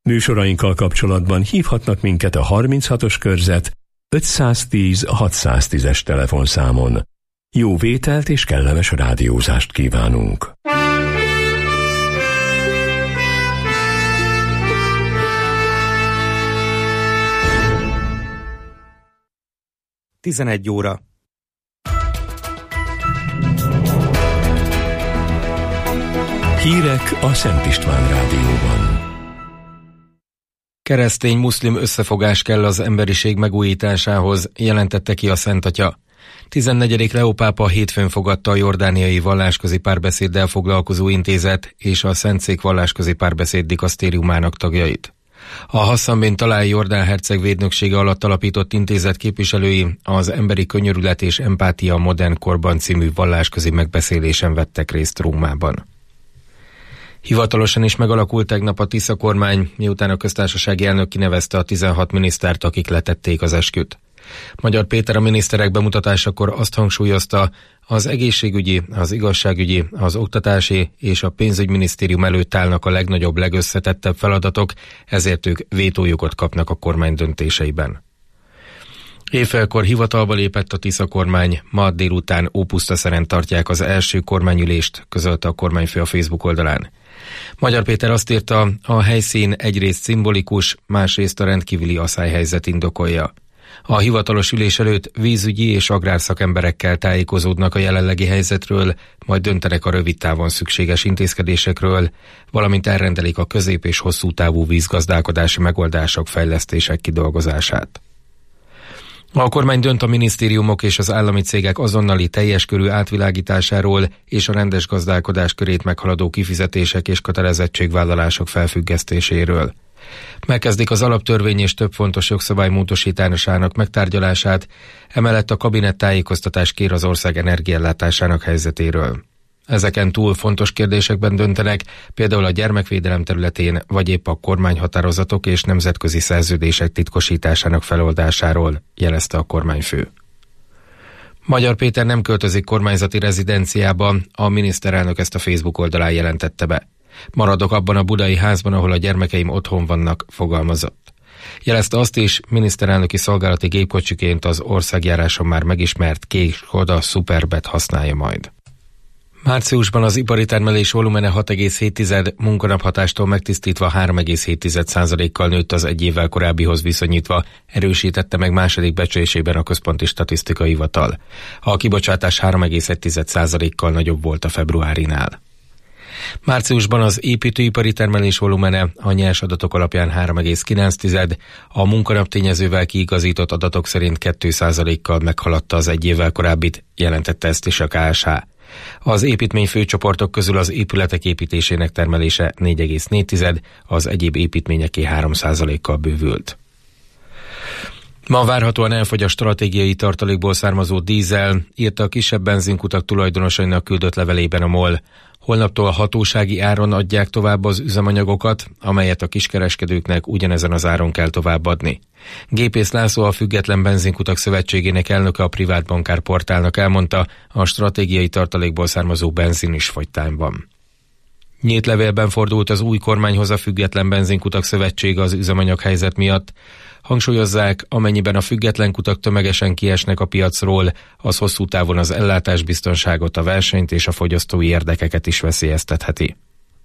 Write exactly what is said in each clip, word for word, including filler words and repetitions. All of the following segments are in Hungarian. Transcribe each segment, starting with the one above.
Műsorainkkal kapcsolatban hívhatnak minket a harminchatos körzet ötszáztíz hatszáztízes telefonszámon. Jó vételt és kellemes rádiózást kívánunk! tizenegy óra. Hírek a Szent István Rádióban. Keresztény-muszlim összefogás kell az emberiség megújításához, jelentette ki a Szent Atya. tizennegyedik Leó pápa hétfőn fogadta a jordániai vallásközi párbeszéddel foglalkozó intézet és a Szentszék vallásközi párbeszéd dikasztériumának tagjait. A Hassan bin Talal jordán herceg védnöksége alatt alapított intézet képviselői az Emberi Könyörület és Empátia a modern korban című vallásközi megbeszélésen vettek részt Rómában. Hivatalosan is megalakult tegnap a Tisza kormány, miután a köztársasági elnök kinevezte a tizenhat minisztert, akik letették az esküt. Magyar Péter a miniszterek bemutatásakor azt hangsúlyozta, az egészségügyi, az igazságügyi, az oktatási és a pénzügyminisztérium előtt állnak a legnagyobb, legösszetettebb feladatok, ezért ők vétójogot kapnak a kormány döntéseiben. Éjfélkor hivatalba lépett a Tisza kormány, ma délután Ópusztaszeren tartják az első kormányülést, közölte a kormányfő a Facebook oldalán. Magyar Péter azt írta, a helyszín egyrészt szimbolikus, másrészt a rendkívüli aszályhelyzet indokolja. A hivatalos ülés előtt vízügyi és agrárszakemberekkel tájékozódnak a jelenlegi helyzetről, majd döntenek a rövid távon szükséges intézkedésekről, valamint elrendelik a közép- és hosszú távú vízgazdálkodási megoldások, fejlesztések kidolgozását. A kormány dönt a minisztériumok és az állami cégek azonnali teljes körű átvilágításáról és a rendes gazdálkodás körét meghaladó kifizetések és kötelezettségvállalások felfüggesztéséről. Megkezdik az alaptörvény és több fontos jogszabály módosításának megtárgyalását, emellett a kabinet tájékoztatást kér az ország energiaellátásának helyzetéről. Ezeken túl fontos kérdésekben döntenek, például a gyermekvédelem területén, vagy épp a kormányhatározatok és nemzetközi szerződések titkosításának feloldásáról, jelezte a kormányfő. Magyar Péter nem költözik kormányzati rezidenciába, a miniszterelnök ezt a Facebook oldalán jelentette be. Maradok abban a budai házban, ahol a gyermekeim otthon vannak, fogalmazott. Jelezte azt is, miniszterelnöki szolgálati gépkocsiként az országjáráson már megismert kék Skoda Superbet használja majd. Márciusban az ipari termelés volumene hat egész hét munkanaphatástól megtisztítva három egész hét százalékkal nőtt az egy évvel korábbihoz viszonyítva, erősítette meg második becslésében a Központi Statisztikai Hivatal. A kibocsátás három egész egy százalékkal nagyobb volt a februárinál. Márciusban az építőipari termelés volumene a nyers adatok alapján három egész kilenc, a munkanaptényezővel kiigazított adatok szerint két százalékkal meghaladta az egy évvel korábbit, jelentette ezt is a ká es há. Az építmény főcsoportok közül az épületek építésének termelése négy egész négy, az egyéb építményeké három százalékkal bővült. Ma várhatóan elfogy a stratégiai tartalékból származó dízel, írta a kisebb benzinkutak tulajdonosainak küldött levelében a MOL. Holnaptól hatósági áron adják tovább az üzemanyagokat, amelyet a kiskereskedőknek ugyanezen az áron kell továbbadni. Gépész László, a Független Benzinkutak Szövetségének elnöke a Privát Bankár portálnak elmondta, a stratégiai tartalékból származó benzin is fogytányban. Nyílt levélben fordult az új kormányhoz a Független Benzinkutak Szövetsége az üzemanyaghelyzet miatt. Hangsúlyozzák, amennyiben a független kutak tömegesen kiesnek a piacról, az hosszú távon az ellátásbiztonságot, a versenyt és a fogyasztói érdekeket is veszélyeztetheti.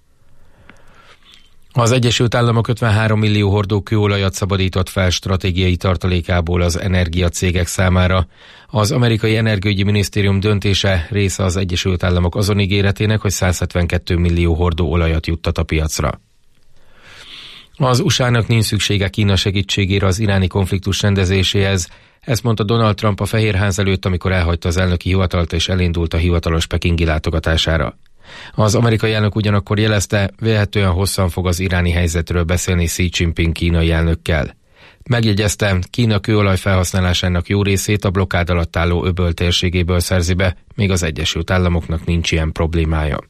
Az Egyesült Államok ötvenhárom millió hordó kőolajat szabadított fel stratégiai tartalékából az energiacégek számára. Az amerikai energiaügyi minisztérium döntése része az Egyesült Államok azon ígéretének, hogy száz hetvenkettő millió hordó olajat juttat a piacra. Az u es á-nak nincs szüksége Kína segítségére az iráni konfliktus rendezéséhez, ezt mondta Donald Trump a Fehérház előtt, amikor elhagyta az elnöki hivatalt és elindult a hivatalos pekingi látogatására. Az amerikai elnök ugyanakkor jelezte, vélhetően hosszan fog az iráni helyzetről beszélni Xi Jinping kínai elnökkel. Megjegyezte, Kína kőolaj felhasználásának jó részét a blokkád alatt álló öböl térségéből szerzi be, még az Egyesült Államoknak nincs ilyen problémája.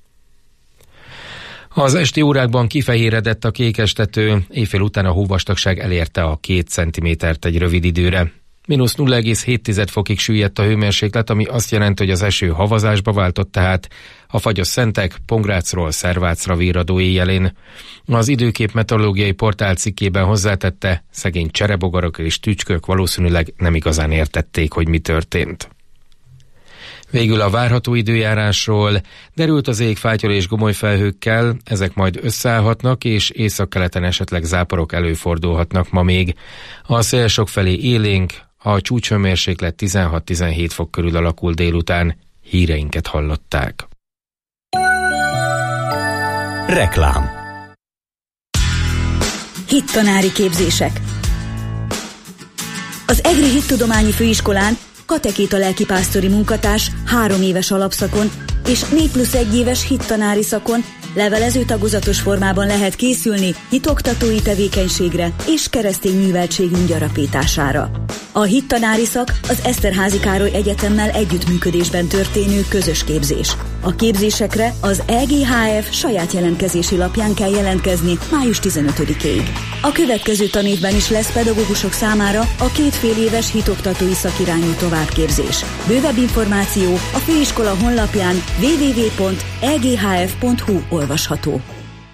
Az esti órákban kifehéredett a kékestető, éjfél után a hóvastagság elérte a két centimétert egy rövid időre. Mínusz nulla egész hét fokig süllyedt a hőmérséklet, ami azt jelenti, hogy az eső havazásba váltott, tehát a fagyos szentek Pongrácról Szervácra virradó éjjelén. Az Időkép meteorológiai portál cikkében hozzátette, szegény cserebogarak és tücskök valószínűleg nem igazán értették, hogy mi történt. Végül a várható időjárásról. Derült az ég fátyol és gomolyfelhőkkel, ezek majd összeállhatnak, és északkeleten esetleg záporok előfordulhatnak ma még. A szél sokfelé élénk, a csúcshőmérséklet tizenhat-tizenhét fok körül alakul délután. Híreinket hallották. Reklám. Hittanári képzések. Az EGRI Hittudományi Főiskolán katekéta lelkipásztori munkatárs három éves alapszakon és négy plusz egy éves hittanári szakon levelező tagozatos formában lehet készülni hitoktatói tevékenységre és keresztény műveltségünk gyarapítására. A hittanári szak az Eszterházy Károly Egyetemmel együttműködésben történő közös képzés. A képzésekre az E G H F saját jelentkezési lapján kell jelentkezni május tizenötödikéig. A következő tanévben is lesz pedagógusok számára a két fél éves hitoktatói szakirányú továbbképzés. Bővebb információ a főiskola honlapján double-u double-u double-u pont e g h f pont h u olvasható.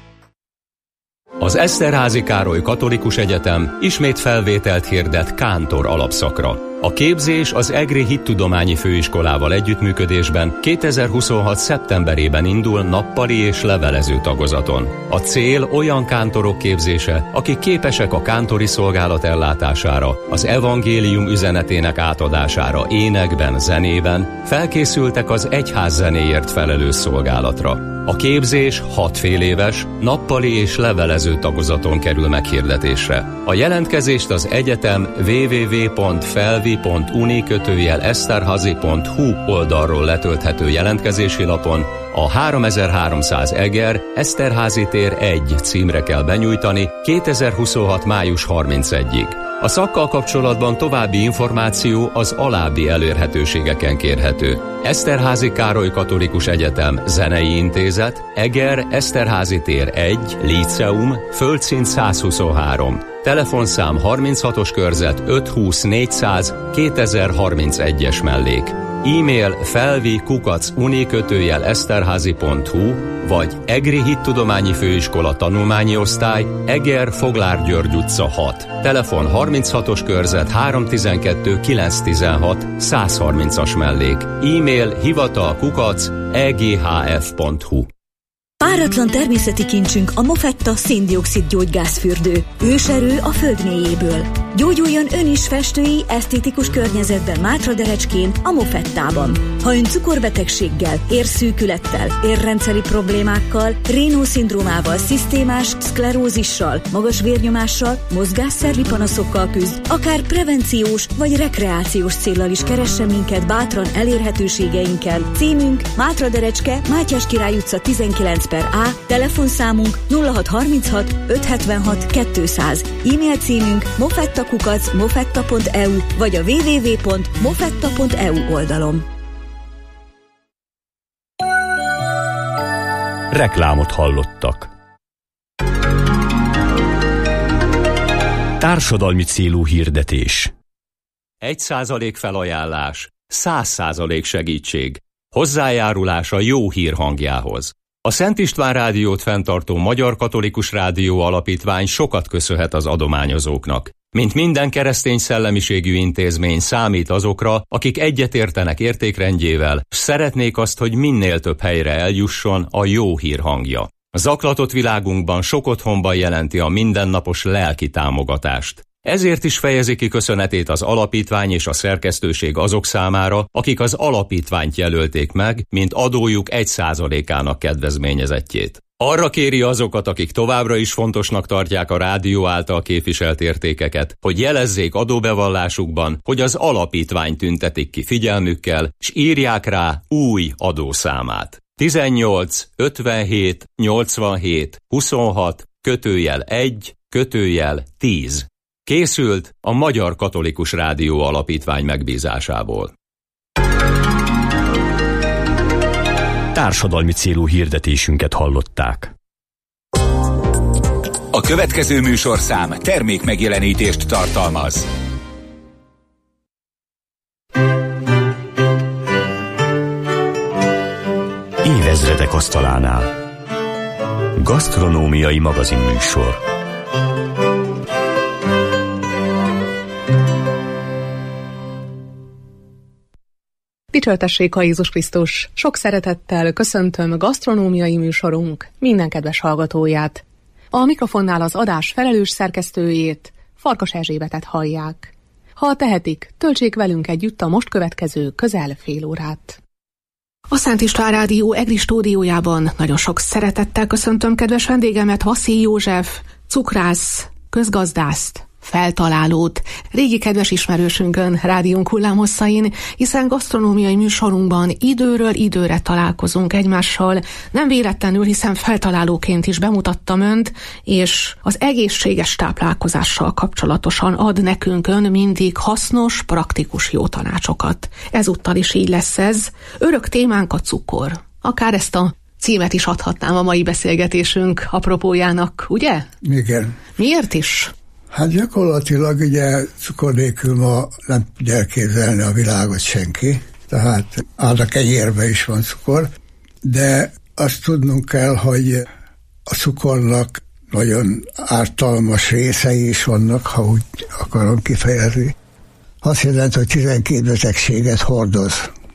Az Eszterházy Károly Katolikus Egyetem ismét felvételt hirdet kántor alapszakra. A képzés az EGRI Hittudományi Főiskolával együttműködésben kétezer-huszonhat szeptemberében indul nappali és levelező tagozaton. A cél olyan kántorok képzése, akik képesek a kántori szolgálat ellátására, az evangélium üzenetének átadására énekben, zenében, felkészültek az egyház zenéért felelős szolgálatra. A képzés hat fél éves, nappali és levelező tagozaton kerül meghirdetésre. A jelentkezést az egyetem double-u double-u double-u pont felvi pont uni kötőjel eszterházy pont h u oldalról letölthető jelentkezési lapon a háromezer-háromszáz Eger, Eszterházy tér egy címre kell benyújtani kétezer-huszonhat május harmincegyedikéig. A szakkal kapcsolatban további információ az alábbi elérhetőségeken kérhető. Eszterházy Károly Katolikus Egyetem Zenei Intézet, Eger, Eszterházy tér egy, Líceum, földszint százhuszonhárom. Telefonszám harminchatos körzet ötszázhúsz négyszáz kétezer-harmincegyes mellék. E-mail felvi kukac uni kötőjel eszterházy pont h u vagy EGRI Hittudományi Főiskola Tanulmányi Osztály, Eger, Foglár György utca hat. Telefon harminchatos körzet háromszáztizenkettő kilencszáztizenhat százharmincas mellék. E-mail hivatal kukac e g h f pont h u. Páratlan természeti kincsünk a Mofetta széndioxid gyógygázfürdő. Őserő a föld mélyéből. Gyógyuljon ön is festői, esztétikus környezetben Mátraderecskén, a Mofettában. Ha ön cukorbetegséggel, érszűkülettel, érrendszeri problémákkal, Raynaud-szindrómával, szisztémás szklerózissal, magas vérnyomással, mozgásszervi panaszokkal küzd, akár prevenciós vagy rekreációs céllal is keressen minket bátran elérhetőségeinkkel. Címünk Mátraderecske, Mátyás Király utca tizenkilenc per A, telefonszámunk nulla hat harminchat ötszázhetvenhat kétszáz, e-mail címünk mofettakukac mofetta pont e u vagy a double-u double-u double-u pont mofetta pont e u oldalon. Reklámot hallottak. Társadalmi célú hirdetés. Egy százalék felajánlás, száz százalék segítség. Hozzájárulás a jó hír hangjához. A Szent István Rádiót fenntartó Magyar Katolikus Rádió Alapítvány sokat köszönhet az adományozóknak. Mint minden keresztény szellemiségű intézmény számít azokra, akik egyetértenek értékrendjével, s szeretnék azt, hogy minél több helyre eljusson a jó hír hangja. A zaklatott világunkban sok otthonban jelenti a mindennapos lelki támogatást. Ezért is fejezi ki köszönetét az alapítvány és a szerkesztőség azok számára, akik az alapítványt jelölték meg, mint adójuk egy százalékának kedvezményezettjét. Arra kéri azokat, akik továbbra is fontosnak tartják a rádió által képviselt értékeket, hogy jelezzék adóbevallásukban, hogy az alapítvány tüntetik ki figyelmükkel, s írják rá új adószámát. tizennyolc ötvenhét nyolcvanhét huszonhat kötőjel egy kötőjel tíz. Készült a Magyar Katolikus Rádió Alapítvány megbízásából. Társadalmi célú hirdetésünket hallották. A következő műsorszám termék megjelenítést tartalmaz. Évezred asztalánál. Gasztronómiai magazinműsor. Dicsőtessék a Jézus Krisztus! Sok szeretettel köszöntöm gasztronómiai műsorunk minden kedves hallgatóját. A mikrofonnál az adás felelős szerkesztőjét, Farkas Erzsébetet hallják. Ha tehetik, töltsék velünk együtt a most következő közel fél órát. A Szent István Rádió EGRI stúdiójában nagyon sok szeretettel köszöntöm kedves vendégemet, Vasszily József, cukrász, közgazdászt, feltalálót, régi kedves ismerősünkön, rádiónk hullámhosszain, hiszen gasztronómiai műsorunkban időről időre találkozunk egymással. Nem véletlenül, hiszen feltalálóként is bemutattam önt, és az egészséges táplálkozással kapcsolatosan ad nekünk ön mindig hasznos, praktikus jó tanácsokat. Ezúttal is így lesz ez. Örök témánk a cukor. Akár ezt a címet is adhatnám a mai beszélgetésünk apropójának, ugye? Igen. Miért is? Hát gyakorlatilag ugye cukor nélkül ma nem tudja elképzelni a világot senki, tehát áll a kenyérben is van cukor, de azt tudnunk kell, hogy a cukornak nagyon ártalmas részei is vannak, ha úgy akarom kifejezni. Azt jelenti, hogy tizenkét betegséget hordoz.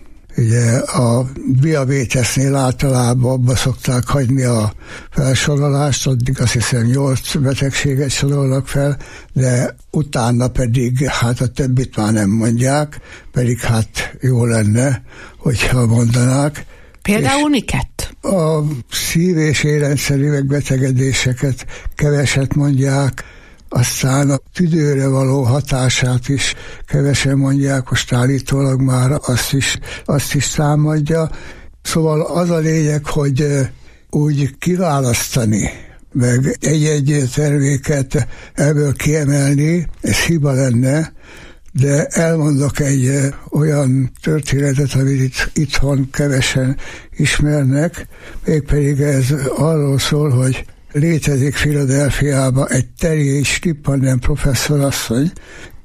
Ugye a diabétesznél általában abba szokták hagyni a felsorolást, addig azt hiszem nyolc betegséget sorolnak fel, de utána pedig hát a többit már nem mondják, pedig hát jó lenne, hogyha mondanák. Például miket? A szív- és érrendszeri megbetegedéseket keveset mondják, aztán a tüdőre való hatását is kevesen mondják, most állítólag már azt is, azt is támadja. Szóval az a lényeg, hogy úgy kiválasztani, meg egy-egy terméket ebből kiemelni, ez hiba lenne, de elmondok egy olyan történetet, amit itt, itthon kevesen ismernek, mégpedig ez arról szól, hogy létezik Philadelphiában egy Terje Stippanen professzorasszony,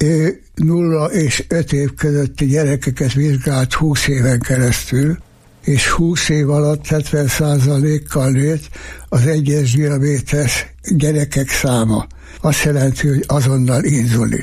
ő nulla és öt év közötti gyerekeket vizsgált húsz éven keresztül, és húsz év alatt hetven százalékkal nőtt az egyes diabétes gyerekek száma. Azt jelenti, hogy azonnal inzulin.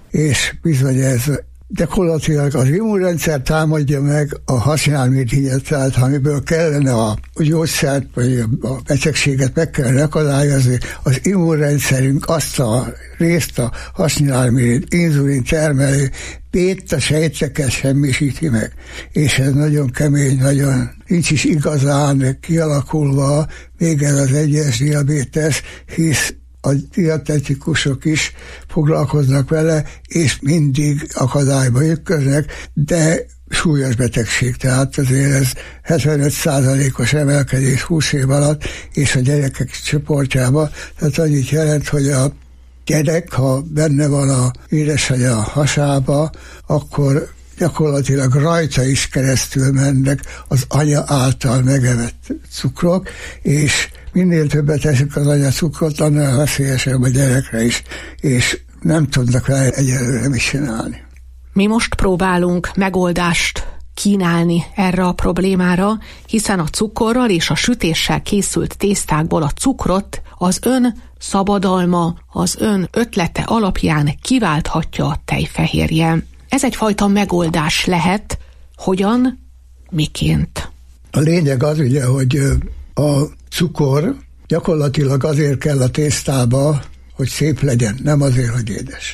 És bizony ez gyakorlatilag az immunrendszer támadja meg a hasnyálmirigyet, tehát amiből kellene a gyógyszert, vagy a betegséget meg kellene akadályozni, az immunrendszerünk azt a részt, a hasnyálmirigy inzulin termelő béta sejteket semmisíti meg. És ez nagyon kemény, nagyon nincs is igazán kialakulva még ez az egyes diabétes, hisz a dietetikusok is foglalkoznak vele, és mindig akadályba ütköznek, de súlyos betegség, tehát azért ez hetvenöt százalékos emelkedés húsz év alatt, és a gyerekek csoportjában, tehát annyit jelent, hogy a gyerek, ha benne van a édesanyja hasába, akkor gyakorlatilag rajta is keresztül mennek az anya által megevett cukrok, és minél többet eszik az anya cukrot, annál veszélyesebb a gyerekre is, és nem tudnak vele egyelőre mit csinálni. Mi most próbálunk megoldást kínálni erre a problémára, hiszen a cukorral és a sütéssel készült tésztákból a cukrot az ön szabadalma, az ön ötlete alapján kiválthatja a tejfehérje. Ez egyfajta megoldás lehet. Hogyan? Miként? A lényeg az ugye, hogy a cukor gyakorlatilag azért kell a tésztába, hogy szép legyen, nem azért, hogy édes.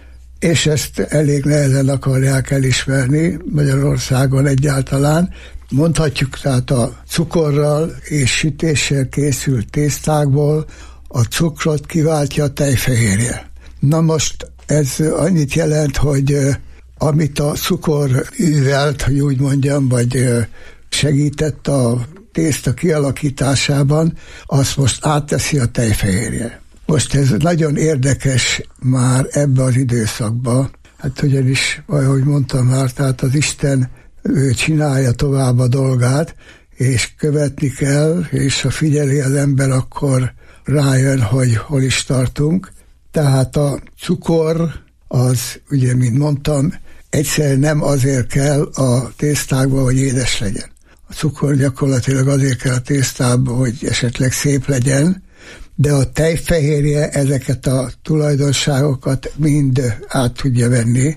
És ezt elég nehezen akarják elismerni Magyarországon egyáltalán. Mondhatjuk, tehát a cukorral és sütéssel készült tésztákból a cukrot kiváltja a tejfehérje. Na most ez annyit jelent, hogy amit a cukor művelt, hogy úgy mondjam, vagy segített a tészta kialakításában, azt most átteszi a tejfehérje. Most ez nagyon érdekes már ebbe az időszakban, hát ugyanis, ahogy mondtam már, tehát az Isten ő csinálja tovább a dolgát, és követni kell, és ha figyeli az ember, akkor rájön, hogy hol is tartunk. Tehát a cukor az, ugye, mint mondtam, egyszerűen nem azért kell a tésztákba, hogy édes legyen, A cukor gyakorlatilag azért kell a tésztába, hogy esetleg szép legyen, de a tejfehérje ezeket a tulajdonságokat mind át tudja venni,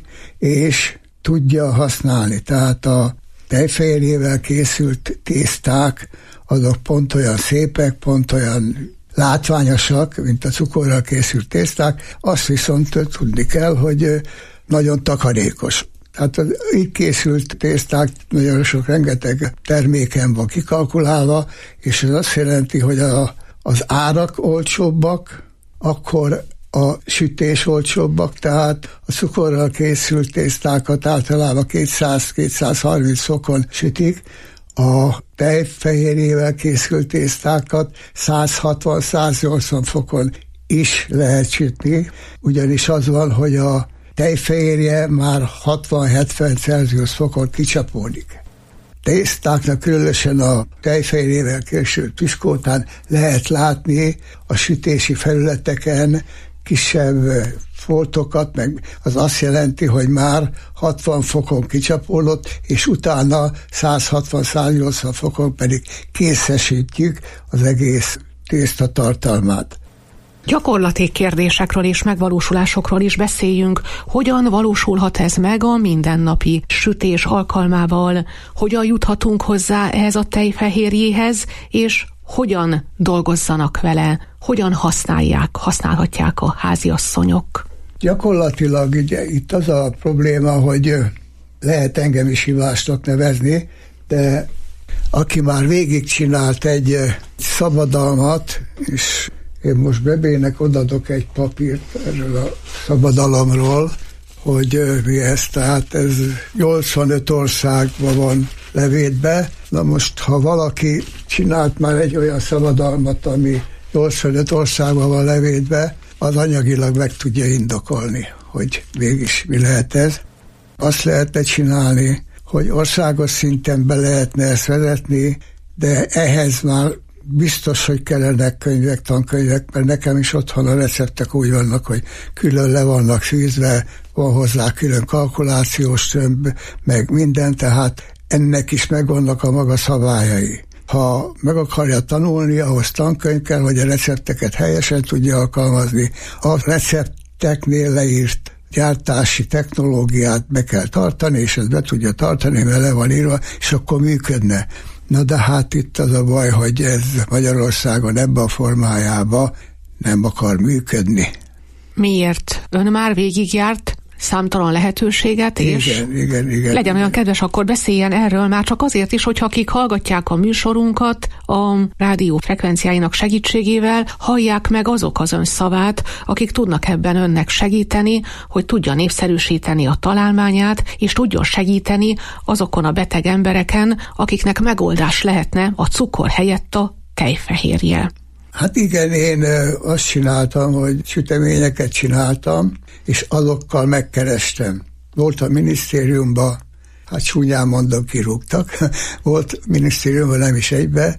és tudja használni. Tehát a tejfehérjével készült tészták, azok pont olyan szépek, pont olyan látványosak, mint a cukorral készült tészták, azt viszont tudni kell, hogy nagyon takarékos. Tehát az így készült tészták nagyon sok, rengeteg terméken van kikalkulálva, és ez azt jelenti, hogy a, az árak olcsóbbak, akkor a sütés olcsóbbak, tehát a cukorral készült tésztákat általában kétszáz-kétszázharminc fokon sütik, a tejfehérjével készült tésztákat száz hatvan-száz nyolcvan fokon is lehet sütni, ugyanis az van, hogy a tejfehérje már hatvan-hetven Celsius fokon kicsapódik. Tésztáknak, különösen a tejfehérjével készült piskótán lehet látni a sütési felületeken kisebb foltokat, meg az azt jelenti, hogy már hatvan fokon kicsapódott, és utána száz hatvan-száz nyolcvan fokon pedig készesítjük az egész tészta tartalmát. Gyakorlati kérdésekről és megvalósulásokról is beszéljünk. Hogyan valósulhat ez meg a mindennapi sütés alkalmával? Hogyan juthatunk hozzá ehhez a tejfehérjéhez, és hogyan dolgozzanak vele? Hogyan használják, használhatják a háziasszonyok? Gyakorlatilag ugye itt az a probléma, hogy lehet engem is hibásnak nevezni, de aki már végigcsinált egy szabadalmat, és én most Bebének odadok egy papírt erről a szabadalomról, hogy mi ez, tehát ez nyolcvanöt országban van levétbe. Na most, ha valaki csinált már egy olyan szabadalmat, ami nyolcvanöt országban van levétbe, az anyagilag meg tudja indokolni, hogy mégis mi lehet ez. Azt lehetne csinálni, hogy országos szinten be lehetne ezt vezetni, de ehhez már biztos, hogy kellenek könyvek, tankönyvek, mert nekem is otthon a receptek úgy vannak, hogy külön le vannak fűzve, van hozzá külön kalkulációs tömb, meg minden, tehát ennek is megvannak a maga szabályai. Ha meg akarja tanulni, ahhoz tankönyv kell, hogy a recepteket helyesen tudja alkalmazni. A recepteknél leírt gyártási technológiát be kell tartani, és ezt be tudja tartani, mert le van írva, és akkor működne. Na de hát itt az a baj, hogy ez Magyarországon ebben a formájában nem akar működni. Miért? Ön már végigjárt számtalan lehetőséget, igen, és igen, igen, igen, legyen olyan kedves, akkor beszéljen erről, már csak azért is, hogyha akik hallgatják a műsorunkat a rádió frekvenciáinak segítségével, hallják meg azok az ön szavát, akik tudnak ebben önnek segíteni, hogy tudja népszerűsíteni a találmányát, és tudjon segíteni azokon a beteg embereken, akiknek megoldás lehetne a cukor helyett a tejfehérje. Hát igen, én azt csináltam, hogy süteményeket csináltam, és azokkal megkerestem. Volt a minisztériumban, hát csúnyán mondom, kirúgtak, volt minisztériumban nem is egybe,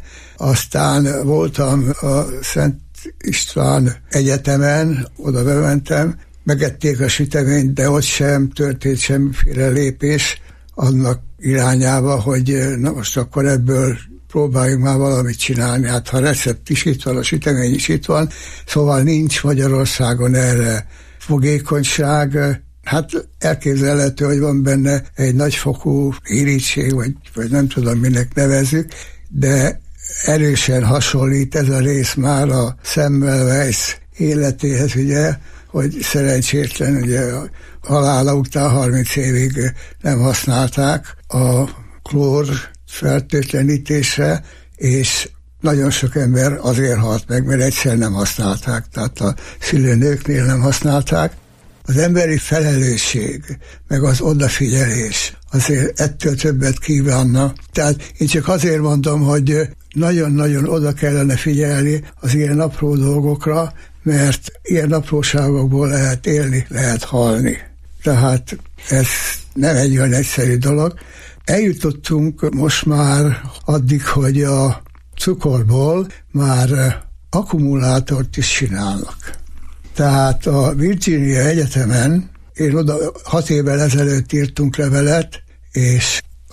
aztán voltam a Szent István Egyetemen, oda bementem, megették a süteményt, de ott sem történt semmiféle lépés annak irányába, hogy na most akkor ebből próbáljunk már valamit csinálni. Hát ha a recept is itt van, a sütemény is itt van, szóval nincs Magyarországon erre fogékonyság. Hát elképzelhető, hogy van benne egy nagyfokú irítség, vagy, vagy nem tudom, minek nevezzük, de erősen hasonlít ez a rész már a Semmelweis életéhez, ugye, hogy szerencsétlen, ugye a halála után harminc évig nem használták a klór fertőtlenítésre, és nagyon sok ember azért halt meg, mert egyszer nem használták, tehát a szülőnőknél nem használták. Az emberi felelősség, meg az odafigyelés azért ettől többet kívánna. Tehát én csak azért mondom, hogy nagyon-nagyon oda kellene figyelni az ilyen apró dolgokra, mert ilyen apróságokból lehet élni, lehet halni. Tehát ez nem egy olyan egyszerű dolog. Eljutottunk most már addig, hogy a cukorból már akkumulátort is csinálnak. Tehát a Virginia Egyetemen, én oda hat évvel ezelőtt írtunk levelet, és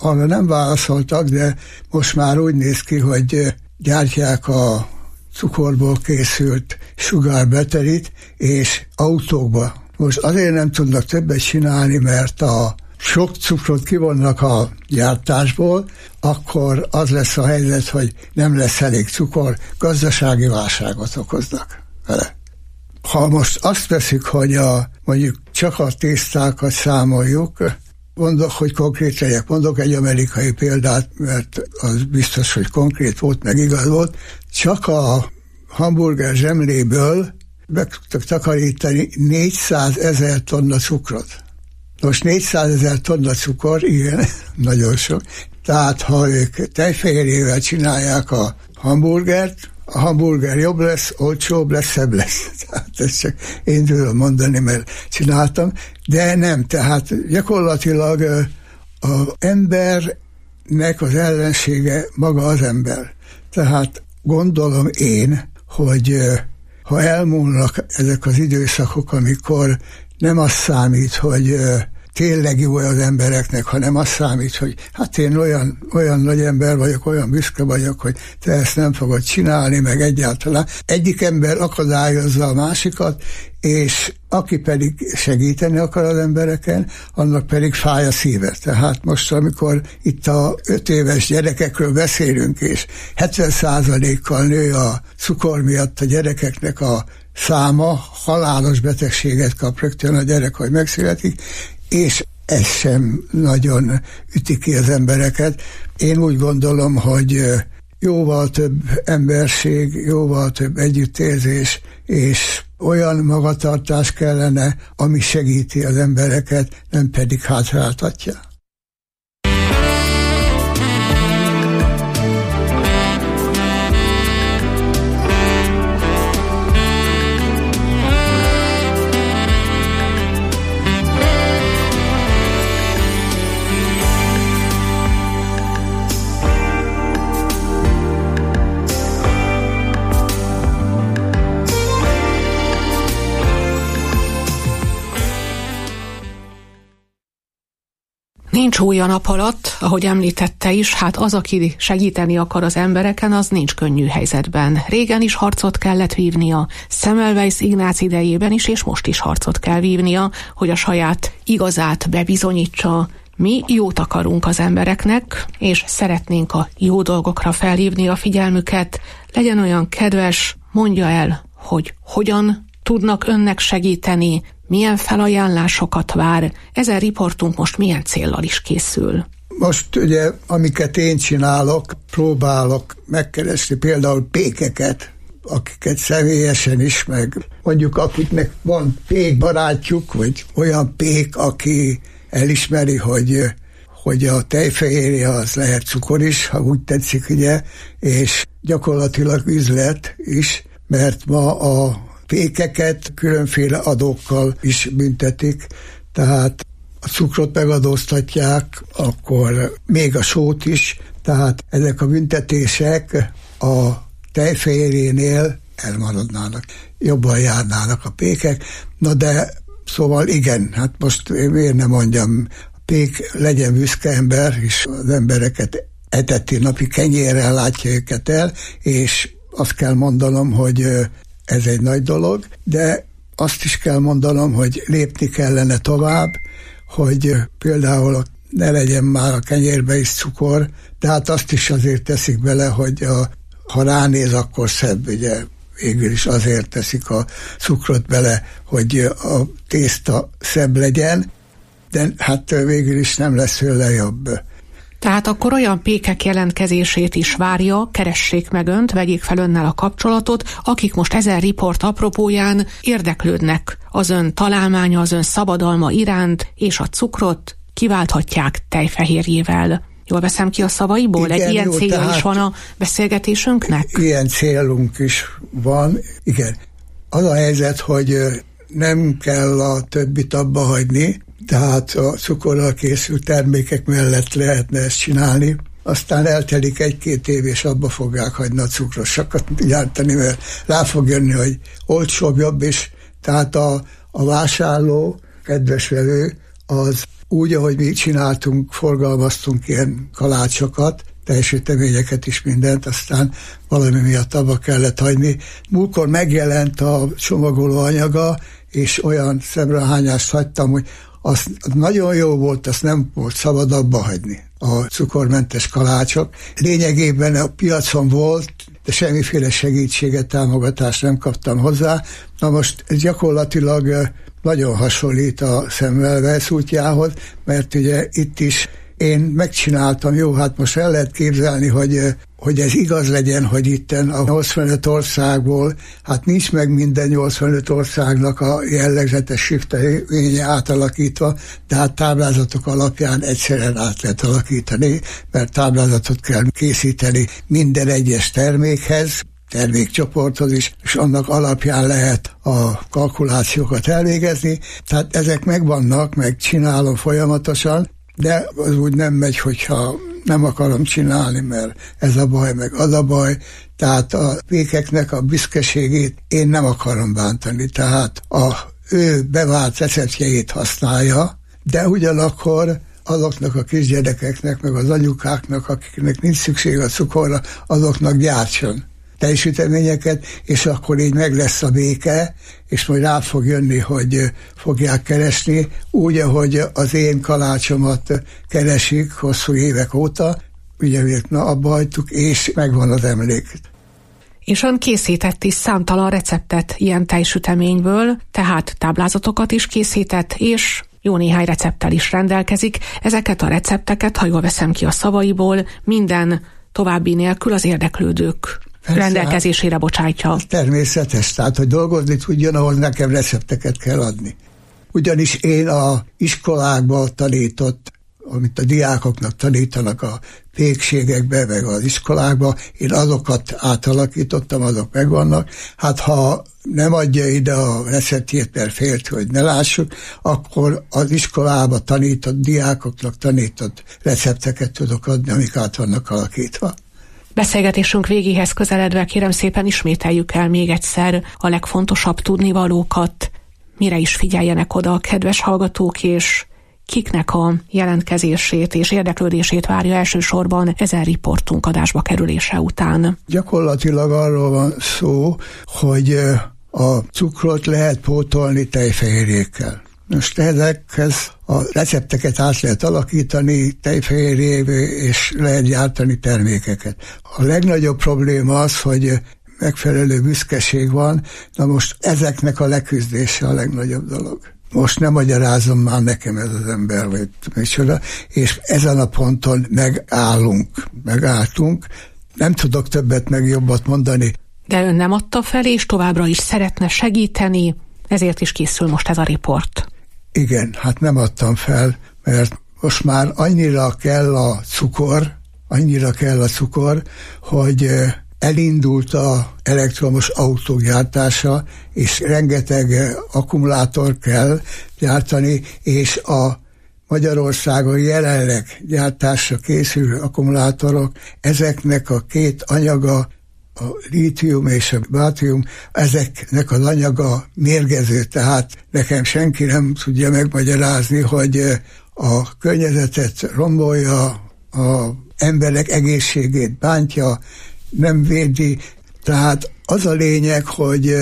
arra nem válaszoltak, de most már úgy néz ki, hogy gyártják a cukorból készült sugárbeterit, és autókba. Most azért nem tudnak többet csinálni, mert a sok cukrot kivonnak a gyártásból, akkor az lesz a helyzet, hogy nem lesz elég cukor, gazdasági válságot okoznak vele. Ha most azt veszik, hogy a, mondjuk csak a tésztákat számoljuk, mondok, hogy konkrét legyek, mondok egy amerikai példát, mert az biztos, hogy konkrét volt, meg igaz volt, csak a hamburger zsemléből meg tudtak takarítani négyszázezer tonna cukrot. Most négyszázezer tonna cukor, igen, nagyon sok. Tehát, ha ők tejfehérjével csinálják a hamburgert, a hamburger jobb lesz, olcsóbb lesz, szebb lesz. Tehát ezt csak én tudom mondani, mert csináltam. De nem, tehát gyakorlatilag az embernek az ellensége maga az ember. Tehát gondolom én, hogy ha elmúlnak ezek az időszakok, amikor nem az számít, hogy tényleg jó az embereknek, hanem az számít, hogy hát én olyan, olyan nagy ember vagyok, olyan büszke vagyok, hogy te ezt nem fogod csinálni, meg egyáltalán. Egyik ember akadályozza a másikat, és aki pedig segíteni akar az embereken, annak pedig fáj a szíve. Tehát most, amikor itt a öt éves gyerekekről beszélünk, és hetven százalékkal nő a cukor miatt a gyerekeknek a száma, halálos betegséget kap rögtön a gyerek, hogy megszületik, és ez sem nagyon üti ki az embereket. Én úgy gondolom, hogy jóval több emberség, jóval több együttérzés, és olyan magatartás kellene, ami segíti az embereket, nem pedig hátráltatja. Nincs új a nap alatt, ahogy említette is, hát az, aki segíteni akar az embereken, az nincs könnyű helyzetben. Régen is harcot kellett vívnia, Semmelweis Ignác idejében is, és most is harcot kell vívnia, hogy a saját igazát bebizonyítsa. Mi jót akarunk az embereknek, és szeretnénk a jó dolgokra felhívni a figyelmüket. Legyen olyan kedves, mondja el, hogy hogyan tudnak önnek segíteni, milyen felajánlásokat vár, ezen riportunk most milyen céllal is készül? Most ugye, amiket én csinálok, próbálok megkeresni például pékeket, akiket személyesen is, meg mondjuk akiknek van pék barátjuk, vagy olyan pék, aki elismeri, hogy, hogy a tejfehérje az lehet cukor is, ha úgy tetszik, ugye, és gyakorlatilag üzlet is, mert ma a pékeket különféle adókkal is büntetik, tehát a cukrot megadóztatják, akkor még a sót is, tehát ezek a büntetések a tejfehérjénél elmaradnának, jobban járnának a pékek. Na de szóval igen, hát most én miért nem mondjam, a pék legyen büszke ember, és az embereket eteti napi kenyérrel látja őket el, és azt kell mondanom, hogy ez egy nagy dolog, de azt is kell mondanom, hogy lépni kellene tovább, hogy például ne legyen már a kenyérbe is cukor, de hát azt is azért teszik bele, hogy a, ha ránéz, akkor szebb, ugye végül is azért teszik a cukrot bele, hogy a tészta szebb legyen, de hát végül is nem lesz vele jobb. Tehát akkor olyan pékek jelentkezését is várja, keressék meg önt, vegyék fel önnel a kapcsolatot, akik most ezen riport apropóján érdeklődnek az ön találmánya, az ön szabadalma iránt, és a cukrot kiválthatják tejfehérjével. Jól veszem ki a szavaiból? Igen, egy ilyen jó, célja is van a beszélgetésünknek? Ilyen célunk is van, igen. Az a helyzet, hogy nem kell a többit abba hagyni, tehát a cukorral készült termékek mellett lehetne ezt csinálni. Aztán eltelik egy-két év, és abba fogják hagyni a cukrosakat gyártani, mert rá fog jönni, hogy olcsóbb, jobb is. Tehát a, a vásárló, kedves vevő, az úgy, ahogy mi csináltunk, forgalmaztunk ilyen kalácsokat, teljesítményeket is, mindent, aztán valami miatt abba kellett hagyni. Múltkor megjelent a csomagoló anyaga, és olyan szemrehányást hagytam, hogy az nagyon jó volt, azt nem volt szabad abba hagyni, a cukormentes kalácsok. Lényegében a piacon volt, de semmiféle segítséget, támogatást nem kaptam hozzá. Na most ez gyakorlatilag nagyon hasonlít a Semmelweis útjához, mert ugye itt is én megcsináltam, jó, hát most el lehet képzelni, hogy, hogy ez igaz legyen, hogy itten a nyolcvanöt országból, hát nincs meg minden nyolcvanöt országnak a jellegzetes süteménye átalakítva, de hát táblázatok alapján egyszerűen át lehet alakítani, mert táblázatot kell készíteni minden egyes termékhez, termékcsoporthoz is, és annak alapján lehet a kalkulációkat elvégezni. Tehát ezek megvannak, meg csinálom folyamatosan, de az úgy nem megy, hogyha nem akarom csinálni, mert ez a baj, meg az a baj. Tehát a pékeknek a büszkeségét én nem akarom bántani. Tehát a ő bevált receptjeit használja, de ugyanakkor azoknak a kisgyerekeknek, meg az anyukáknak, akiknek nincs szükség a cukorra, azoknak gyártson teljesítményeket, és akkor így meg lesz a béke, és majd rá fog jönni, hogy fogják keresni, úgy, ahogy az én kalácsomat keresik hosszú évek óta, ugye miért na abba hagytuk, és megvan az emlék. És ön készített is számtalan receptet ilyen tejsüteményből, tehát táblázatokat is készített, és jó néhány recepttel is rendelkezik. Ezeket a recepteket, ha jól veszem ki a szavaiból, minden további nélkül az érdeklődők Persze, rendelkezésére bocsátja. Természetes, tehát hogy dolgozni tudjon, ahhoz nekem recepteket kell adni. Ugyanis én a iskolákban tanított, amit a diákoknak tanítanak a pékségekbe, meg az iskolákba, én azokat átalakítottam, azok megvannak. Hát ha nem adja ide a receptjét, mert félt, hogy ne lássuk, akkor az iskolába tanított diákoknak tanított recepteket tudok adni, amik át vannak alakítva. Beszélgetésünk végéhez közeledve kérem szépen ismételjük el még egyszer a legfontosabb tudnivalókat, mire is figyeljenek oda a kedves hallgatók, és kiknek a jelentkezését és érdeklődését várja elsősorban ezen riportunk adásba kerülése után. Gyakorlatilag arról van szó, hogy a cukrot lehet pótolni tejfehérjékkel. Most ezekhez a recepteket át lehet alakítani tejfehérjévé, és lehet gyártani termékeket. A legnagyobb probléma az, hogy megfelelő büszkeség van, na most ezeknek a leküzdése a legnagyobb dolog. Most nem magyarázom már nekem ez az ember, vagy micsoda, és ezen a ponton megállunk, megálltunk. Nem tudok többet meg jobbat mondani. De ön nem adta fel, és továbbra is szeretne segíteni, ezért is készül most ez a riport. Igen, hát nem adtam fel, mert most már annyira kell a cukor, annyira kell a cukor, hogy elindult a elektromos autók gyártása, és rengeteg akkumulátor kell gyártani, és a Magyarországon jelenleg gyártásra készülő akkumulátorok, ezeknek a két anyaga, a lítium és a bátrium, ezeknek az anyaga mérgező, tehát nekem senki nem tudja megmagyarázni, hogy a környezetet rombolja, a emberek egészségét bántja, nem védi. Tehát az a lényeg, hogy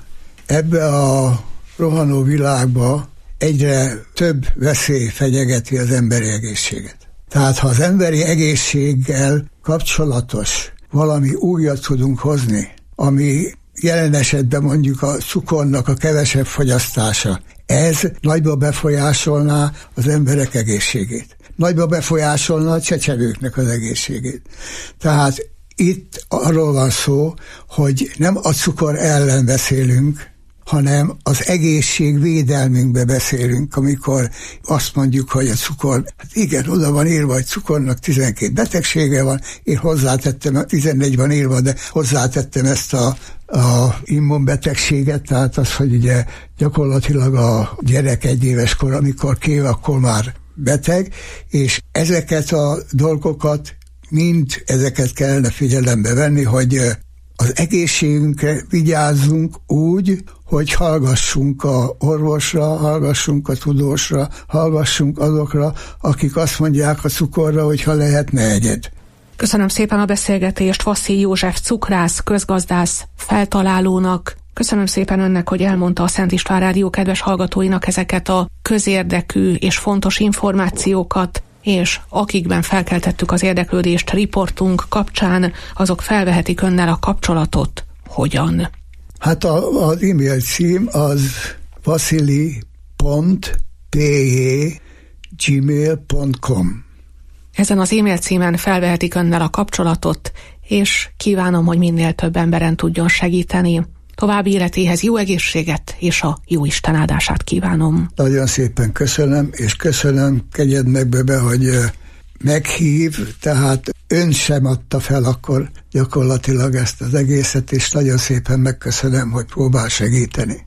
ebbe a rohanó világba egyre több veszély fenyegeti az emberi egészséget. Tehát ha az emberi egészséggel kapcsolatos valami újat tudunk hozni, ami jelen esetben mondjuk a cukornak a kevesebb fogyasztása, ez nagyba befolyásolná az emberek egészségét. Nagyba befolyásolna a csecsemőknek az egészségét. Tehát itt arról van szó, hogy nem a cukor ellen beszélünk, hanem az egészségvédelmünkbe beszélünk, amikor azt mondjuk, hogy a cukor, hát igen, oda van írva, hogy cukornak tizenkét betegsége van, én hozzátettem, tizennégy van írva, de hozzátettem ezt a, a immunbetegséget, tehát az, hogy ugye gyakorlatilag a gyerek egy éves kor, amikor kév, akkor már beteg, és ezeket a dolgokat mind ezeket kellene figyelembe venni, hogy az egészségünkre vigyázzunk úgy, hogy hallgassunk a orvosra, hallgassunk a tudósra, hallgassunk azokra, akik azt mondják a cukorra, hogy ha lehet, ne egyed. Köszönöm szépen a beszélgetést Vasszily József cukrász, közgazdász feltalálónak. Köszönöm szépen önnek, hogy elmondta a Szent István Rádió kedves hallgatóinak ezeket a közérdekű és fontos információkat, és akikben felkeltettük az érdeklődést riportunk kapcsán, azok felvehetik önnel a kapcsolatot. Hogyan? Hát a, az e-mail cím az vasili pont p j gmail pont com. Ezen az e-mail címen felvehetik önnel a kapcsolatot, és kívánom, hogy minél több emberen tudjon segíteni. További életéhez jó egészséget és a jó Isten áldását kívánom. Nagyon szépen köszönöm, és köszönöm kegyednek be, hogy meghív, tehát ön sem adta fel akkor gyakorlatilag ezt az egészet, és nagyon szépen megköszönöm, hogy próbál segíteni.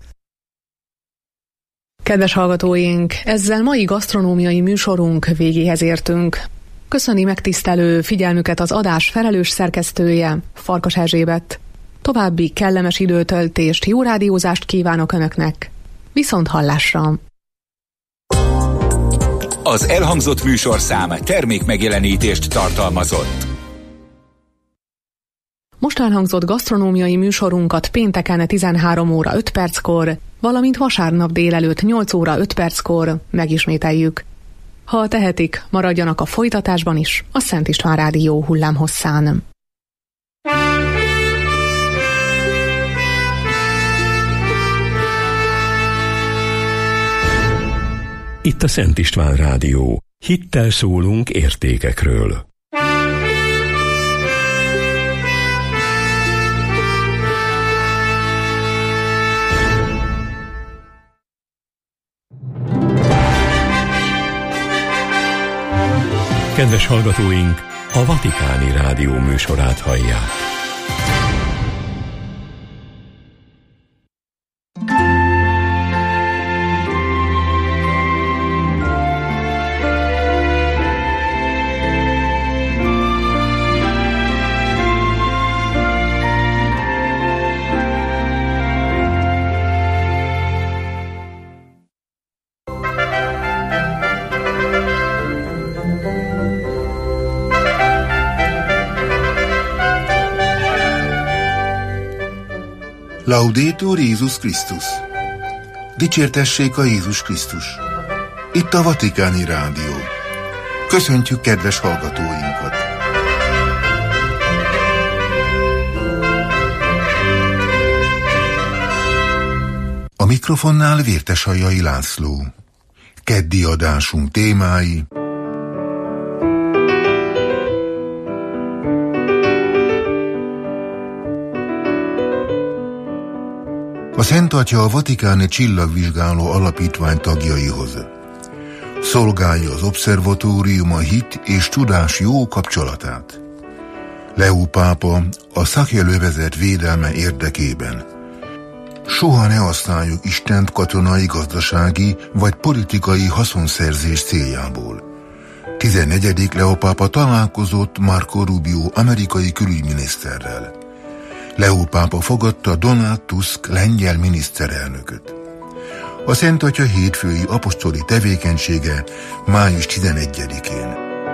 Kedves hallgatóink, ezzel mai gasztronómiai műsorunk végéhez értünk. Köszöni megtisztelő figyelmüket az adás felelős szerkesztője, Farkas Erzsébet. További kellemes időtöltést, jó rádiózást kívánok Önöknek. Viszont hallásra! Az elhangzott műsorszám termék megjelenítést tartalmazott. Most elhangzott gasztronómiai műsorunkat pénteken tizenhárom óra öt perckor, valamint vasárnap délelőtt nyolc óra öt perckor megismételjük. Ha tehetik, maradjanak a folytatásban is a Szent István Rádió hullámhosszán. Itt a Szent István Rádió. Hittel szólunk értékekről. Kedves hallgatóink, a Vatikáni Rádió műsorát hallják. Laudetur Jézus Krisztus! Dicsértessék a Jézus Krisztus! Itt a Vatikáni Rádió. Köszöntjük kedves hallgatóinkat! A mikrofonnál Vértesajai László. Keddi adásunk témái: a Szent Atya a Vatikáni Csillagvizsgáló Alapítvány tagjaihoz. Szolgálja az obszervatórium a hit és tudás jó kapcsolatát. Leó pápa a szakjelövezet védelme érdekében. Soha ne használjuk Istent katonai, gazdasági vagy politikai haszonszerzés céljából. tizennegyedik Leó pápa találkozott Marco Rubio amerikai külügyminiszterrel. Leó pápa fogadta Donald Tusk lengyel miniszterelnököt. A Szent Atya hétfői apostoli tevékenysége május tizenegyedikén.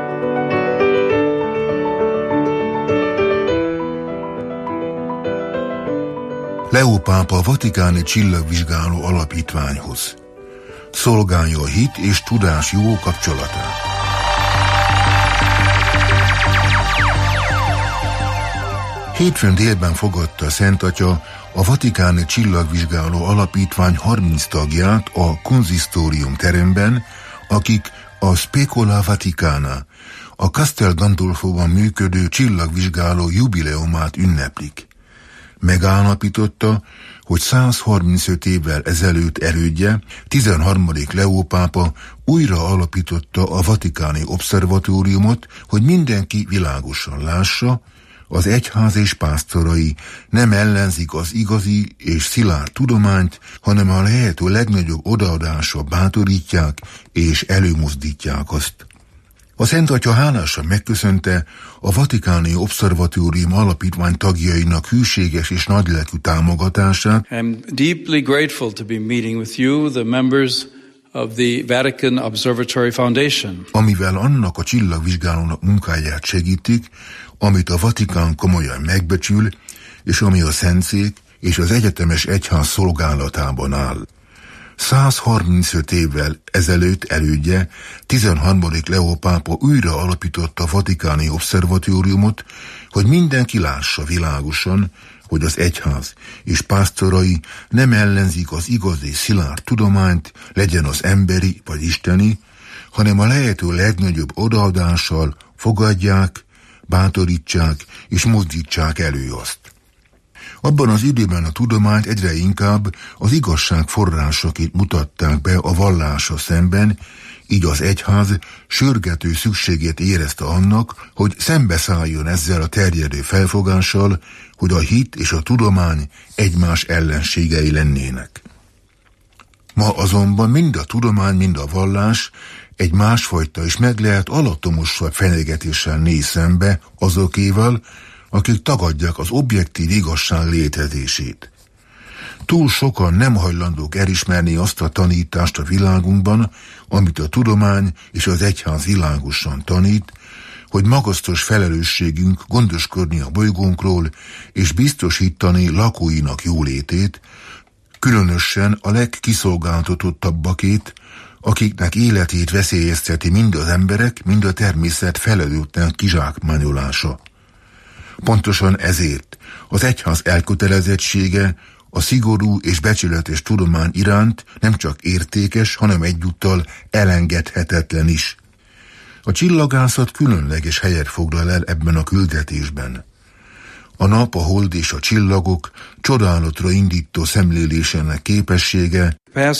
Leó pápa a Vatikáni Csillagvizsgáló Alapítványhoz. Szolgálja a hit és tudás jó kapcsolatát. Hétfőn délben fogadta a Szent Atya a Vatikáni Csillagvizsgáló Alapítvány harminc tagját a konzisztórium teremben, akik a Specola Vaticana, a Castel Gandolfóban működő csillagvizsgáló jubileumát ünneplik. Megállapította, hogy százharmincöt évvel ezelőtt elődje, tizenharmadik Leó pápa újra alapította a Vatikáni Obszervatóriumot, hogy mindenki világosan lássa, az egyház és pásztorai nem ellenzik az igazi és szilárd tudományt, hanem a lehető legnagyobb odaadással bátorítják és előmozdítják azt. A Szent Atya hálásan megköszönte a Vatikáni Obszervatórium alapítvány tagjainak hűséges és nagylelkű támogatását. I'm deeply grateful to be meeting with you, the members of the Vatican Observatory Foundation. Amivel annak a csillagvizsgálónak munkáját segítik, amit a Vatikán komolyan megbecsül, és ami a Szentszék és az egyetemes egyház szolgálatában áll. száz harmincöt évvel ezelőtt elődje, tizenharmadik Leó pápa újra alapította a Vatikáni Obszervatóriumot, hogy mindenki lássa világosan, hogy az egyház és pásztorai nem ellenzik az igazi szilárd tudományt, legyen az emberi vagy isteni, hanem a lehető legnagyobb odaadással fogadják, bátorítsák és mozdítsák elő azt. Abban az időben a tudományt egyre inkább az igazság forrásaként mutatták be a vallással szemben, így az egyház sürgető szükségét érezte annak, hogy szembeszálljon ezzel a terjedő felfogással, hogy a hit és a tudomány egymás ellenségei lennének. Ma azonban mind a tudomány, mind a vallás egy másfajta és meg lehet alattomosabb fenyegetéssel néz szembe azokéval, akik tagadják az objektív igazság létezését. Túl sokan nem hajlandók elismerni azt a tanítást a világunkban, amit a tudomány és az egyház világosan tanít, hogy magasztos felelősségünk gondoskodni a bolygónkról és biztosítani lakóinak jólétét, különösen a legkiszolgáltatottabbakét, akiknek életét veszélyezteti mind az emberek, mind a természet felelőtlen kizsákmányolása. Pontosan ezért az egyház elkötelezettsége a szigorú és becsületes tudomány iránt nem csak értékes, hanem egyúttal elengedhetetlen is. A csillagászat különleges helyet foglal el ebben a küldetésben. A nap, a hold és a csillagok csodálatra indító szemlélésének képessége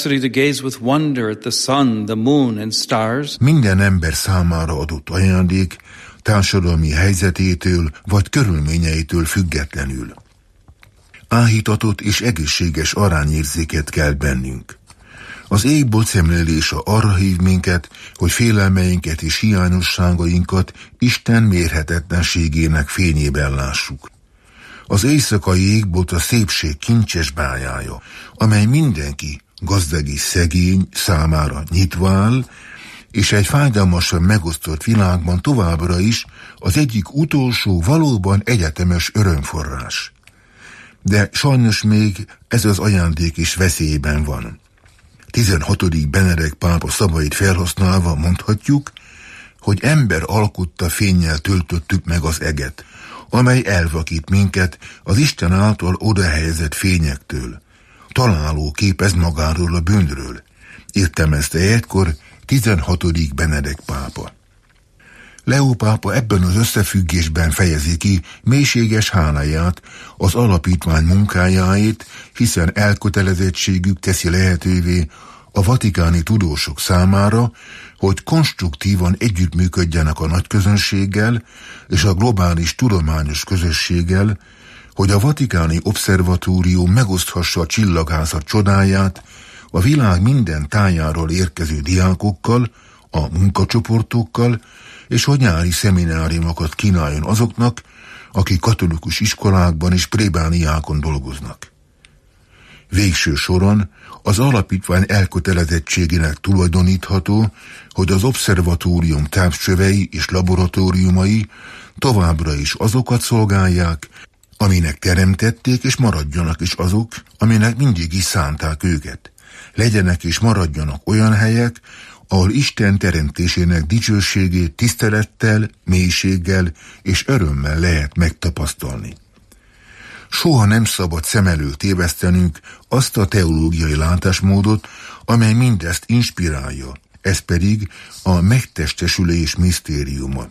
minden ember számára adott ajándék, társadalmi helyzetétől vagy körülményeitől függetlenül. Áhítatott és egészséges arányérzéket kell bennünk. Az égbolt szemlélése arra hív minket, hogy félelmeinket és hiányosságainkat Isten mérhetetlenségének fényében lássuk. Az éjszakai égbolt a szépség kincses bájája, amely mindenki, gazdag és szegény számára nyitva áll, és egy fájdalmasan megosztott világban továbbra is az egyik utolsó valóban egyetemes örömforrás. De sajnos még ez az ajándék is veszélyben van. tizenhatodik Benedek pápa szavait felhasználva mondhatjuk, hogy ember alkotta fénnyel töltöttük meg az eget, amely elvakít minket az Isten által odahelyezett fényektől. Találó képez magáról a bűnről. Értelmezte egykor tizenhatodik Benedek pápa. Leó pápa ebben az összefüggésben fejezi ki mélységes háláját az alapítvány munkájáért, hiszen elkötelezettségük teszi lehetővé a vatikáni tudósok számára, hogy konstruktívan együttműködjenek a nagyközönséggel és a globális tudományos közösséggel, hogy a Vatikáni Obszervatórium megoszthassa a csillagászat csodáját a világ minden tájáról érkező diákokkal, a munkacsoportokkal, és hogy nyári szemináriumokat kínáljon azoknak, akik katolikus iskolákban és plébániákon dolgoznak. Végső soron az alapítvány elkötelezettségének tulajdonítható, hogy az obszervatórium távcsövei és laboratóriumai továbbra is azokat szolgálják, aminek teremtették, és maradjanak is azok, aminek mindig is szánták őket. Legyenek és maradjanak olyan helyek, ahol Isten teremtésének dicsőségét tisztelettel, mélységgel és örömmel lehet megtapasztalni. Soha nem szabad szem előtt tévesztenünk azt a teológiai látásmódot, amely mindezt inspirálja, ez pedig a megtestesülés misztériuma.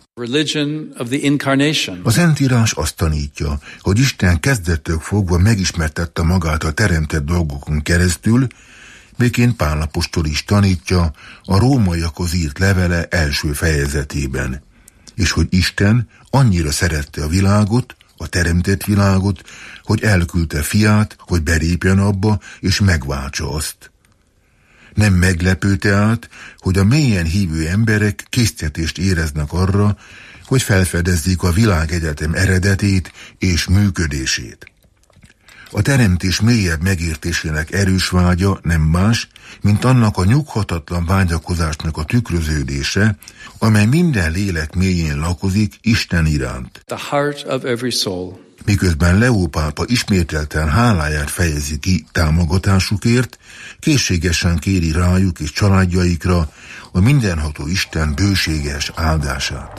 A Szentírás azt tanítja, hogy Isten kezdettől fogva megismertette magát a teremtett dolgokon keresztül, miként Pál apostol is tanítja a rómaiakhoz írt levele első fejezetében, és hogy Isten annyira szerette a világot, a teremtett világot, hogy elküldte fiát, hogy belépjen abba, és megváltsa azt. Nem meglepő tehát, hogy a mélyen hívő emberek késztetést éreznek arra, hogy felfedezzék a világegyetem eredetét és működését. A teremtés mélyebb megértésének erős vágya nem más, mint annak a nyughatatlan vágyakozásnak a tükröződése, amely minden lélek mélyén lakozik Isten iránt. The heart of every soul. Miközben Leó pápa ismételten háláját fejezi ki támogatásukért, készségesen kéri rájuk és családjaikra a mindenható Isten bőséges áldását.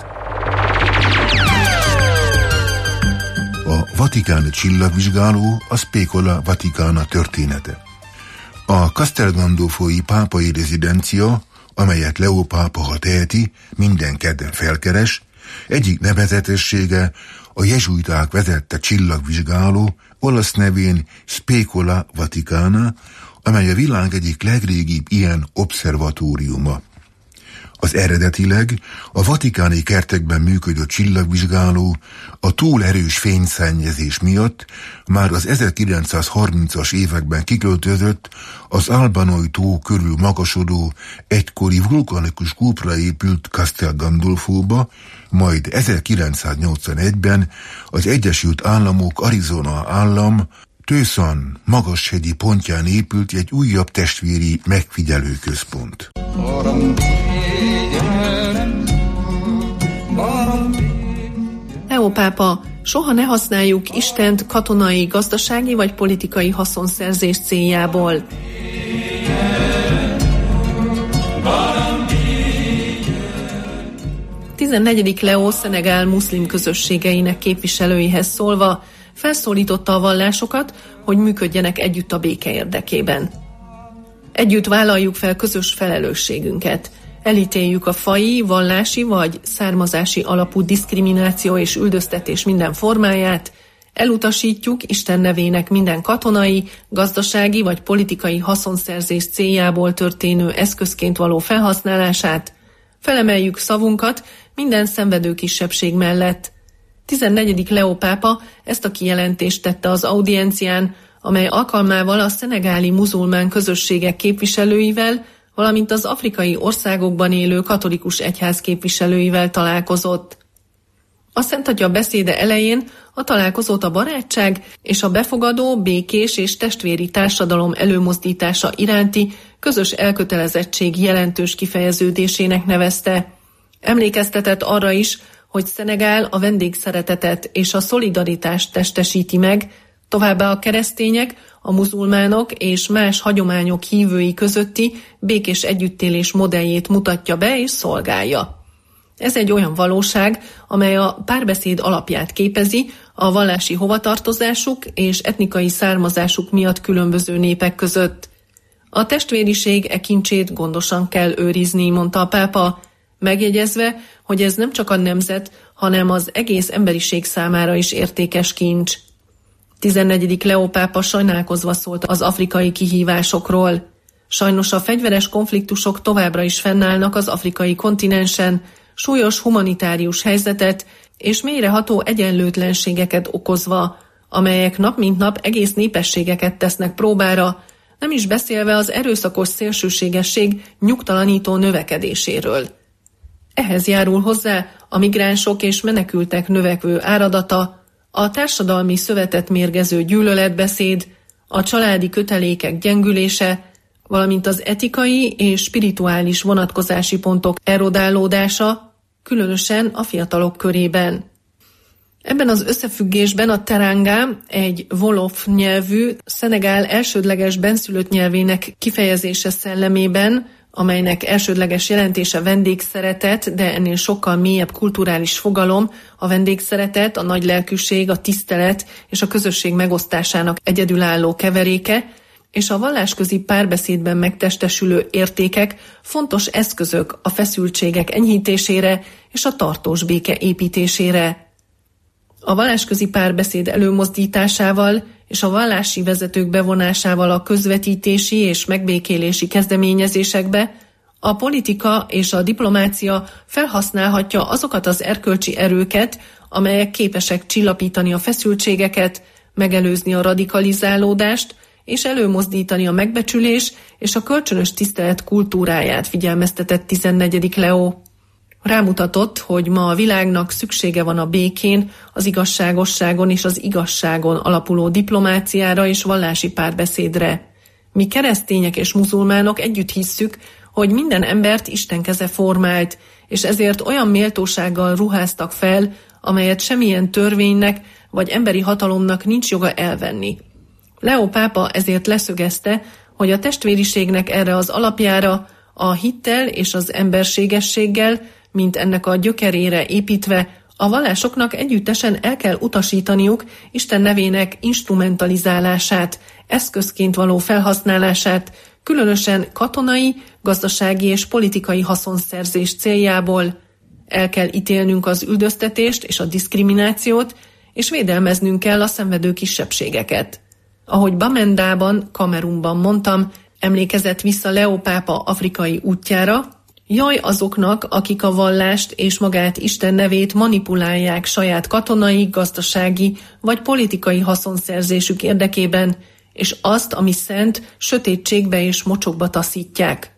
A vatikáni csillagvizsgáló a Specola Vaticana története. A Castel Gandolfoi pápai rezidencia, amelyet Leó pápa, ha teheti, minden kedden felkeres, egyik nevezetessége a jezsuiták vezette csillagvizsgáló, olasz nevén Specola Vaticana, amely a világ egyik legrégibb ilyen obszervatóriuma. Az eredetileg a vatikáni kertekben működő csillagvizsgáló a túl erős fényszennyezés miatt már az ezerkilencszázharmincas években kiköltözött az Albanoi tó körül magasodó, egykori vulkanikus kúpra épült Castel Gandolfóba, majd ezerkilencszáznyolcvanegyben az Egyesült Államok Arizona állam Tucson magashegyi pontján épült egy újabb testvéri megfigyelőközpont. Leó pápa, soha ne használjuk Istent katonai, gazdasági vagy politikai haszonszerzés céljából. tizennegyedik Leó Szenegál muszlim közösségeinek képviselőihez szólva felszólította a vallásokat, hogy működjenek együtt a béke érdekében. Együtt vállaljuk fel közös felelősségünket. Elítéljük a faji, vallási vagy származási alapú diszkrimináció és üldöztetés minden formáját, elutasítjuk Isten nevének minden katonai, gazdasági vagy politikai haszonszerzés céljából történő eszközként való felhasználását, felemeljük szavunkat minden szenvedő kisebbség mellett. tizennegyedik Leó pápa ezt a kijelentést tette az audiencián, amely alkalmával a szenegáli muzulmán közösségek képviselőivel, valamint az afrikai országokban élő katolikus egyház képviselőivel találkozott. A Szentatya beszéde elején a találkozót a barátság és a befogadó, békés és testvéri társadalom előmozdítása iránti közös elkötelezettség jelentős kifejeződésének nevezte. Emlékeztetett arra is, hogy Szenegál a vendégszeretetet és a szolidaritást testesíti meg, továbbá a keresztények, a muzulmánok és más hagyományok hívői közötti békés együttélés modelljét mutatja be és szolgálja. Ez egy olyan valóság, amely a párbeszéd alapját képezi a vallási hovatartozásuk és etnikai származásuk miatt különböző népek között. A testvériség e kincsét gondosan kell őrizni, mondta a pápa, megjegyezve, hogy ez nem csak a nemzet, hanem az egész emberiség számára is értékes kincs. tizennegyedik Leó pápa sajnálkozva szólt az afrikai kihívásokról. Sajnos a fegyveres konfliktusok továbbra is fennállnak az afrikai kontinensen, súlyos humanitárius helyzetet és mélyreható egyenlőtlenségeket okozva, amelyek nap mint nap egész népességeket tesznek próbára, nem is beszélve az erőszakos szélsőségesség nyugtalanító növekedéséről. Ehhez járul hozzá a migránsok és menekültek növekvő áradata, a társadalmi szövetet mérgező gyűlöletbeszéd, a családi kötelékek gyengülése, valamint az etikai és spirituális vonatkozási pontok erodálódása, különösen a fiatalok körében. Ebben az összefüggésben a teranga, egy wolof nyelvű, Szenegál elsődleges benszülött nyelvének kifejezése szellemében, amelynek elsődleges jelentése vendégszeretet, de ennél sokkal mélyebb kulturális fogalom, a vendégszeretet, a nagylelkűség, a tisztelet és a közösség megosztásának egyedülálló keveréke, és a vallásközi párbeszédben megtestesülő értékek fontos eszközök a feszültségek enyhítésére és a tartós béke építésére. A vallásközi párbeszéd előmozdításával és a vallási vezetők bevonásával a közvetítési és megbékélési kezdeményezésekbe a politika és a diplomácia felhasználhatja azokat az erkölcsi erőket, amelyek képesek csillapítani a feszültségeket, megelőzni a radikalizálódást és előmozdítani a megbecsülés és a kölcsönös tisztelet kultúráját, figyelmeztetett tizennegyedik Leó. Rámutatott, hogy ma a világnak szüksége van a békén, az igazságosságon és az igazságon alapuló diplomáciára és vallási párbeszédre. Mi keresztények és muzulmánok együtt hisszük, hogy minden embert Isten keze formált, és ezért olyan méltósággal ruháztak fel, amelyet semmilyen törvénynek vagy emberi hatalomnak nincs joga elvenni. Leó pápa ezért leszögezte, hogy a testvériségnek erre az alapjára, a hittel és az emberségességgel, mint ennek a gyökerére építve, a vallásoknak együttesen el kell utasítaniuk Isten nevének instrumentalizálását, eszközként való felhasználását, különösen katonai, gazdasági és politikai haszonszerzés céljából. El kell ítélnünk az üldöztetést és a diszkriminációt, és védelmeznünk kell a szenvedő kisebbségeket. Ahogy Bamendában, Kamerunban mondtam, emlékezett vissza Leó pápa afrikai útjára, jaj azoknak, akik a vallást és magát Isten nevét manipulálják saját katonai, gazdasági vagy politikai haszonszerzésük érdekében, és azt, ami szent, sötétségbe és mocsokba taszítják.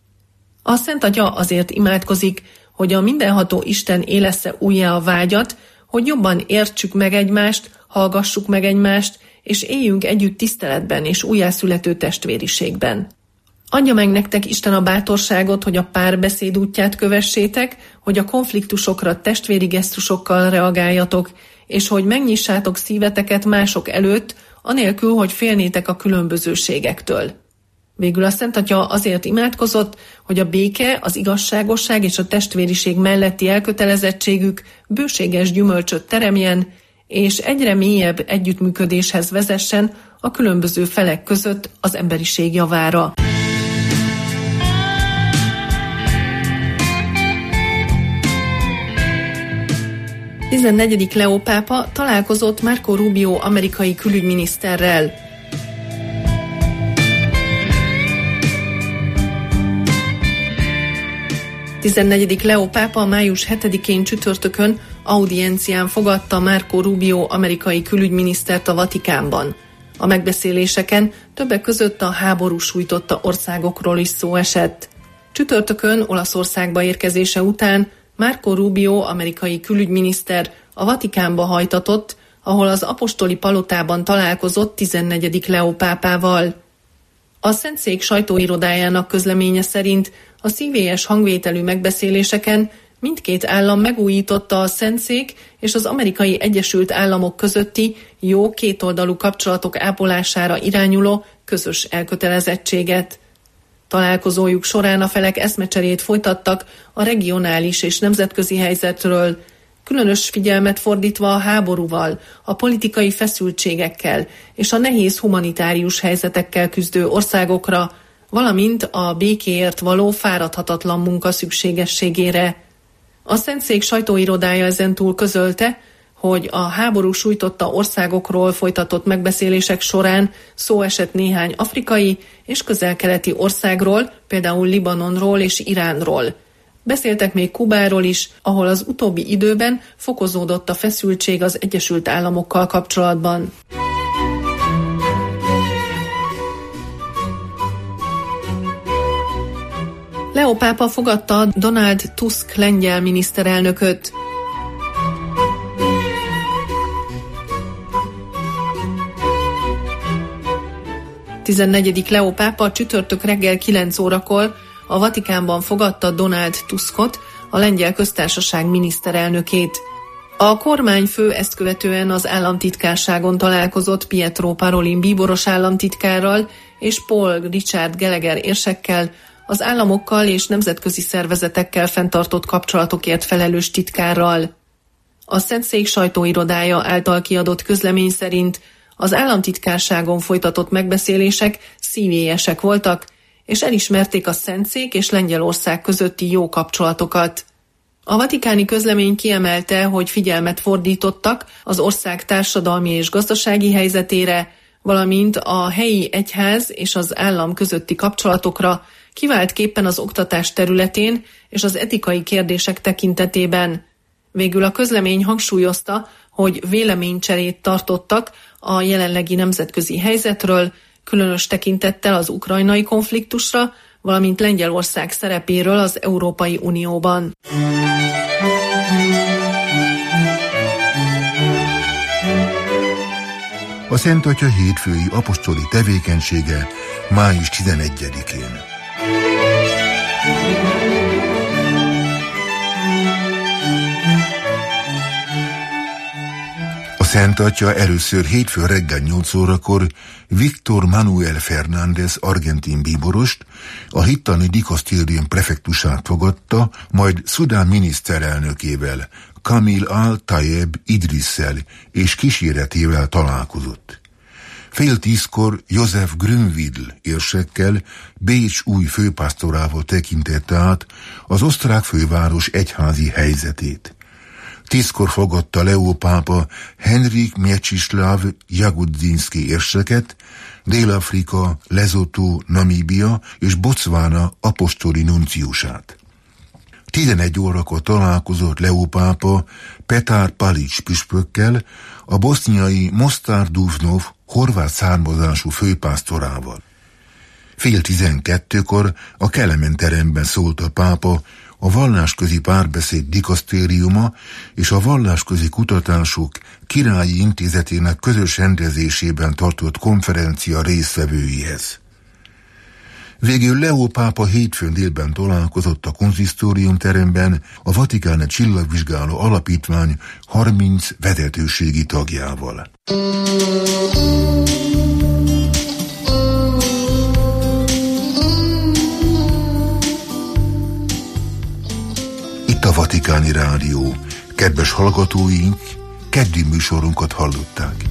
A Szent Atya azért imádkozik, hogy a mindenható Isten élessze újjá a vágyat, hogy jobban értsük meg egymást, hallgassuk meg egymást, és éljünk együtt tiszteletben és újjászülető testvériségben. Adja meg nektek Isten a bátorságot, hogy a párbeszéd útját kövessétek, hogy a konfliktusokra testvéri gesztusokkal reagáljatok, és hogy megnyissátok szíveteket mások előtt, anélkül, hogy félnétek a különbözőségektől. Végül a Szent Atya azért imádkozott, hogy a béke, az igazságosság és a testvériség melletti elkötelezettségük bőséges gyümölcsöt teremjen, és egyre mélyebb együttműködéshez vezessen a különböző felek között az emberiség javára. tizennegyedik Leó pápa találkozott Marco Rubio amerikai külügyminiszterrel. tizennegyedik Leó pápa május hetedikén csütörtökön audiencián fogadta Marco Rubio amerikai külügyminisztert a Vatikánban. A megbeszéléseken többek között a háború sújtotta országokról is szó esett. Csütörtökön Olaszországba érkezése után Marco Rubio amerikai külügyminiszter a Vatikánba hajtatott, ahol az apostoli palotában találkozott tizennegyedik Leó pápával. A Szentszék sajtóirodájának közleménye szerint a szívélyes hangvételű megbeszéléseken mindkét állam megújította a Szentszék és az Amerikai Egyesült Államok közötti jó kétoldalú kapcsolatok ápolására irányuló közös elkötelezettséget. Találkozójuk során a felek eszmecserét folytattak a regionális és nemzetközi helyzetről, különös figyelmet fordítva a háborúval, a politikai feszültségekkel és a nehéz humanitárius helyzetekkel küzdő országokra, valamint a békéért való fáradhatatlan munka szükségességére. A Szentszék sajtóirodája ezentúl közölte, hogy a háború sújtotta országokról folytatott megbeszélések során szó esett néhány afrikai és közel-keleti országról, például Libanonról és Iránról. Beszéltek még Kubáról is, ahol az utóbbi időben fokozódott a feszültség az Egyesült Államokkal kapcsolatban. Leó pápa fogadta Donald Tusk lengyel miniszterelnököt. tizennegyedik Leó pápa csütörtök reggel kilenc órakor a Vatikánban fogadta Donald Tuskot, a lengyel köztársaság miniszterelnökét. A kormányfő ezt követően az államtitkárságon találkozott Pietro Parolin bíboros államtitkárral és Paul Richard Gallagher érsekkel, az államokkal és nemzetközi szervezetekkel fenntartott kapcsolatokért felelős titkárral. A Szentszék sajtóirodája által kiadott közlemény szerint az államtitkárságon folytatott megbeszélések szívélyesek voltak, és elismerték a Szentszék és Lengyelország közötti jó kapcsolatokat. A vatikáni közlemény kiemelte, hogy figyelmet fordítottak az ország társadalmi és gazdasági helyzetére, valamint a helyi egyház és az állam közötti kapcsolatokra, kiváltképpen az oktatás területén és az etikai kérdések tekintetében. Végül a közlemény hangsúlyozta, hogy véleménycserét tartottak a jelenlegi nemzetközi helyzetről, különös tekintettel az ukrajnai konfliktusra, valamint Lengyelország szerepéről az Európai Unióban. A Szent Atya hétfői apostoli tevékenysége május tizenegyedikén. A Szent Atya először hétfő reggel nyolc órakor Víctor Manuel Fernández argentin bíborost, a hittani dikasztérium prefektusát fogadta, majd Szudán miniszterelnökével, Kamil al-Tayeb Idrisszel és kíséretével találkozott. Fél tízkor József Grünwidl érsekkel, Bécs új főpásztorával tekintette át az osztrák főváros egyházi helyzetét. Tízkor fogadta Leó pápa Henrik Mieczysław Jagodzinski érseket, Dél-Afrika, Lesotho, Namíbia és Botswana apostoli nunciusát. tizenegy órakor találkozott Leó pápa Petar Palics püspökkel, a boszniai Mostar Duvnov horvát származású főpásztorával. Fél tizenkettőkor a Kelemen teremben szólt a pápa a vallásközi párbeszéd dikasztériuma és a vallásközi kutatások királyi intézetének közös rendezésében tartott konferencia résztvevőihez. Végül Leó pápa hétfőn délben találkozott a konzisztórium teremben a Vatikáni Csillagvizsgáló Alapítvány harminc vezetőségi tagjával. Itt a Vatikáni Rádió. Kedves hallgatóink, keddi műsorunkat hallották.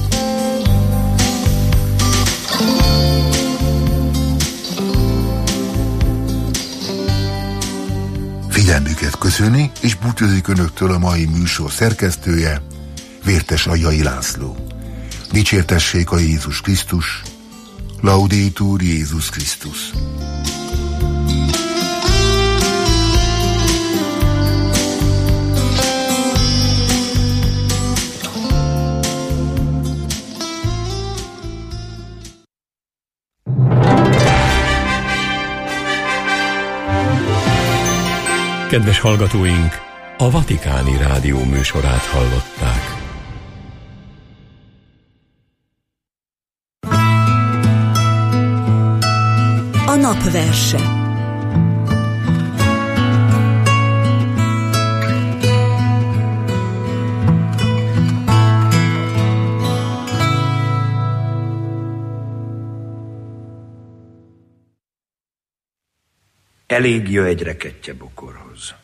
Figyelmüket köszöni, és búcsúzik önöktől a mai műsor szerkesztője, Vértes Agyai László. Dicsértessék a Jézus Krisztus, Laudetur Jézus Krisztus. Kedves hallgatóink, a Vatikáni Rádió műsorát hallották. A napverse. Elég jö egy rekettye bokorhoz.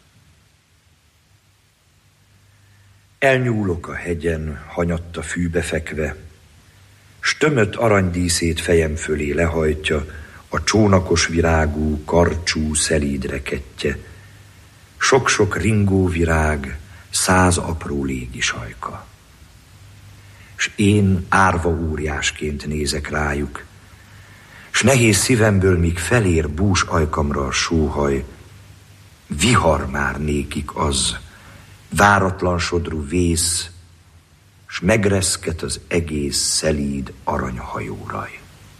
Elnyúlok a hegyen, hanyatta fűbe fekve, s tömött aranydíszét fejem fölé lehajtja a csónakos virágú, karcsú, szelíd rekettye. Sok-sok ringó virág, száz apró légisajka. S én árva óriásként nézek rájuk, s nehéz szívemből, míg felér bús ajkamra a sóhaj, vihar már nékik az, váratlan sodrú vész, s megreszket az egész szelíd aranyhajóraj.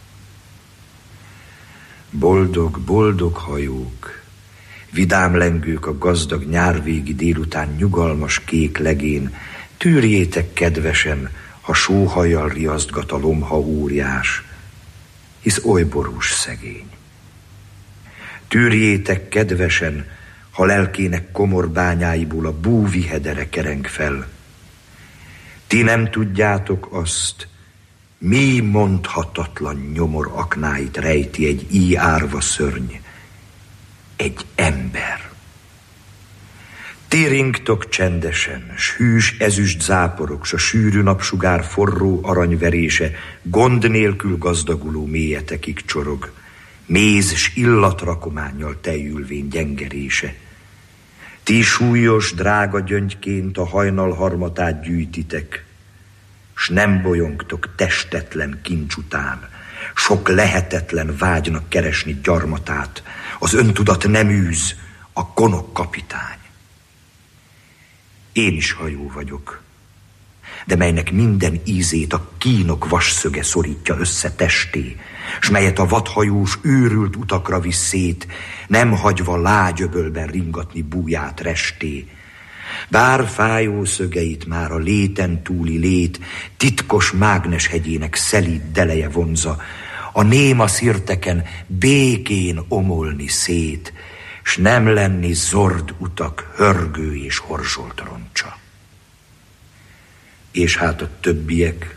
Boldog, boldog hajók, vidám lengők a gazdag nyárvégi délután nyugalmas kék legén, tűrjétek kedvesen, ha sóhajjal riasztgat a lomha óriás, hisz oly borús szegény. Tűrjétek kedvesen, ha lelkének komor bányáiból a búvi hedere kereng fel. Ti nem tudjátok azt, mi mondhatatlan nyomor aknáit rejti egy íj árva szörny, egy ember. Ti ringtok csendesen, s hűs ezüst záporok, s a sűrű napsugár forró aranyverése gond nélkül gazdaguló mélyetekig csorog, méz s illatrakománnyal tejülvén gyengerése. Ti súlyos, drága gyöngyként a hajnal harmatát gyűjtitek, s nem bolyongtok testetlen kincs után, sok lehetetlen vágynak keresni gyarmatát, az öntudat nem űz, a gonok kapitány. Én is hajó vagyok, de melynek minden ízét a kínok vasszöge szorítja össze testé, s melyet a vadhajós őrült utakra visz szét, nem hagyva lágyöbölben ringatni búját resté. Bár fájó szögeit már a léten túli lét titkos mágneshegyének szelíd deleje vonza, a néma szirteken békén omolni szét, s nem lenni zord utak hörgő és horzsolt roncsa. És hát a többiek,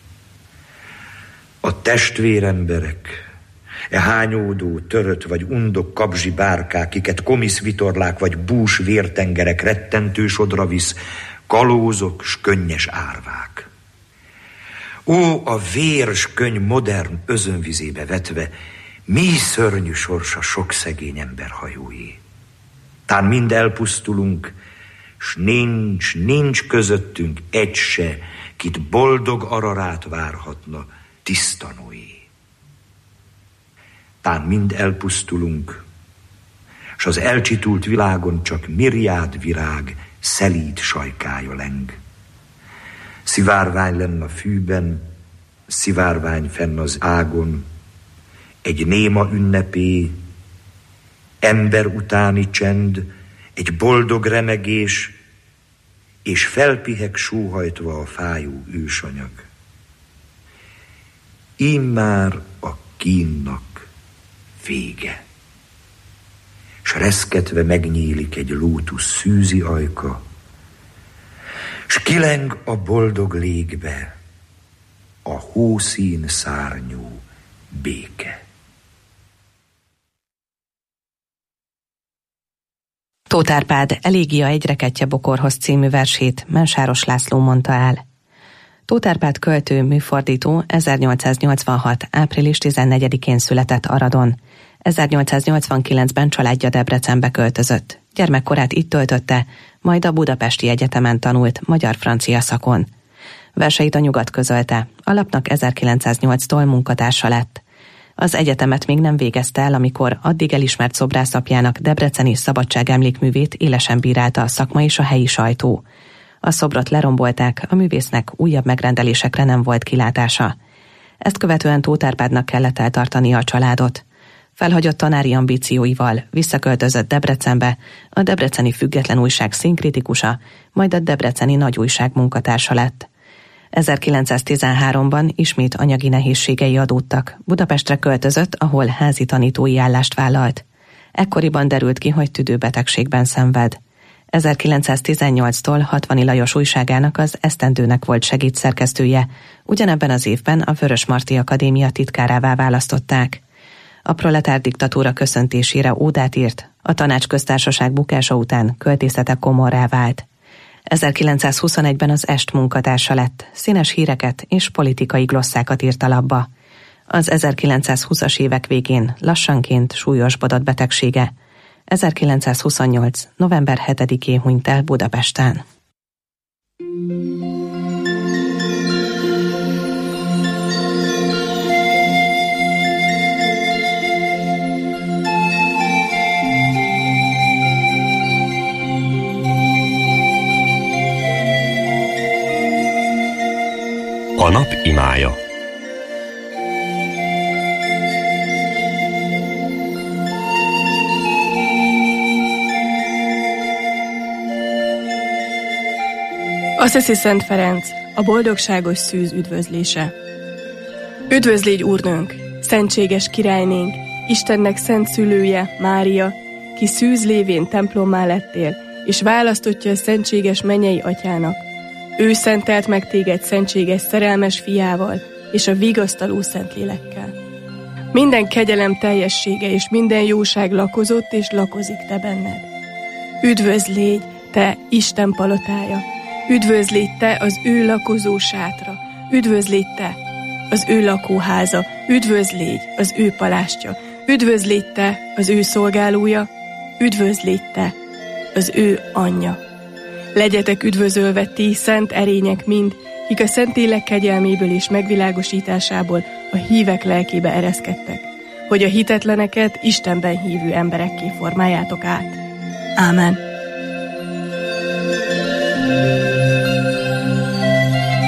a testvéremberek, e hányódó, törött vagy undok kabzsi bárkák, kiket komiszvitorlák vagy bús vértengerek rettentő sodra visz, kalózok s könnyes árvák. Ó, a vér s könny modern özönvizébe vetve, mi szörnyű sorsa sok szegény ember hajóé. Tán mind elpusztulunk, s nincs, nincs közöttünk egy se, kit boldog ararát várhatna tiszta Noé. Tán mind elpusztulunk, s az elcsitult világon csak miriád virág szelíd sajkája leng. Szivárvány lenn a fűben, szivárvány fenn az ágon, egy néma ünnepé, ember utáni csend, egy boldog remegés, és felpiheg sóhajtva a fájó ősanyag. Immár a kínnak vége, s reszketve megnyílik egy lótusz szűzi ajka, s kileng a boldog légbe a hószín szárnyú béke. Tóth Árpád Elégia egy rekettye bokorhoz című versét Mensáros László mondta el. Tóth Árpád költő, műfordító ezernyolcszáznyolcvanhat. április tizennegyedikén született Aradon. ezernyolcszáznyolcvankilencben családja Debrecenbe költözött. Gyermekkorát itt töltötte, majd a Budapesti Egyetemen tanult magyar-francia szakon. Verseit a Nyugat közölte, a lapnak ezerkilencszáznyolctól munkatársa lett. Az egyetemet még nem végezte el, amikor addig elismert szobrászapjának debreceni szabadságemlékművét élesen bírálta a szakma és a helyi sajtó. A szobrot lerombolták, a művésznek újabb megrendelésekre nem volt kilátása. Ezt követően Tóth Árpádnak kellett eltartania a családot. Felhagyott tanári ambícióival, visszaköltözött Debrecenbe, a Debreceni Független Újság színkritikusa, majd a Debreceni Nagy Újság munkatársa lett. ezerkilencszáztizenháromban ismét anyagi nehézségei adódtak. Budapestre költözött, ahol házi tanítói állást vállalt. Ekkoriban derült ki, hogy tüdőbetegségben szenved. ezerkilencszáztizennyolctól Hatvani Lajos újságának az Esztendőnek volt segédszerkesztője, ugyanebben az évben a Vörösmarty Akadémia titkárává választották. A proletár diktatúra köszöntésére ódát írt, a Tanácsköztársaság bukása után költészete komorrá vált. ezerkilencszázhuszonegyben az Est munkatársa lett, színes híreket és politikai glosszákat írt a lapba. Az ezerkilencszázhúszas évek végén lassanként súlyosbodott betegsége. ezerkilencszázhuszonnyolc. november hetedikén hunyt el Budapesten. A nap imája. Assisi Szent Ferenc, a boldogságos szűz üdvözlése. Üdvözl légy, Úrnőnk, szentséges királynénk, Istennek szent szülője, Mária, ki szűz lévén templommá lettél, és választottja a szentséges mennyei atyának. Ő szentelt meg téged szentséges szerelmes fiával, és a vigasztaló Szentlélekkel. Minden kegyelem teljessége és minden jóság lakozott és lakozik te benned. Üdvözl légy, te Isten palotája, üdvözl légy te az ő lakozó sátra, üdvözl légy te az ő lakóháza, üdvözl légy az ő palástja, üdvözl légy te az ő szolgálója, üdvözl légy te az ő anyja. Legyetek üdvözölve ti szent erények mind, kik a Szentlélek kegyelméből és megvilágosításából a hívek lelkébe ereszkedtek, hogy a hitetleneket Istenben hívő emberekké formáljátok át. Ámen.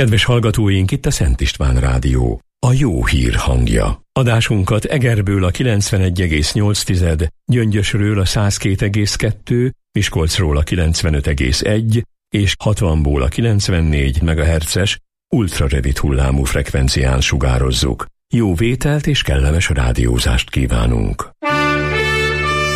Kedves hallgatóink, itt a Szent István Rádió, a jó hír hangja. Adásunkat Egerből a kilencvenegy egész nyolc, Gyöngyösről a száz két egész kettő, Miskolcról a kilencvenöt egész egy és hatvanból a kilencvennégy megahertzes ultrarövid hullámú frekvencián sugározzuk. Jó vételt és kellemes rádiózást kívánunk!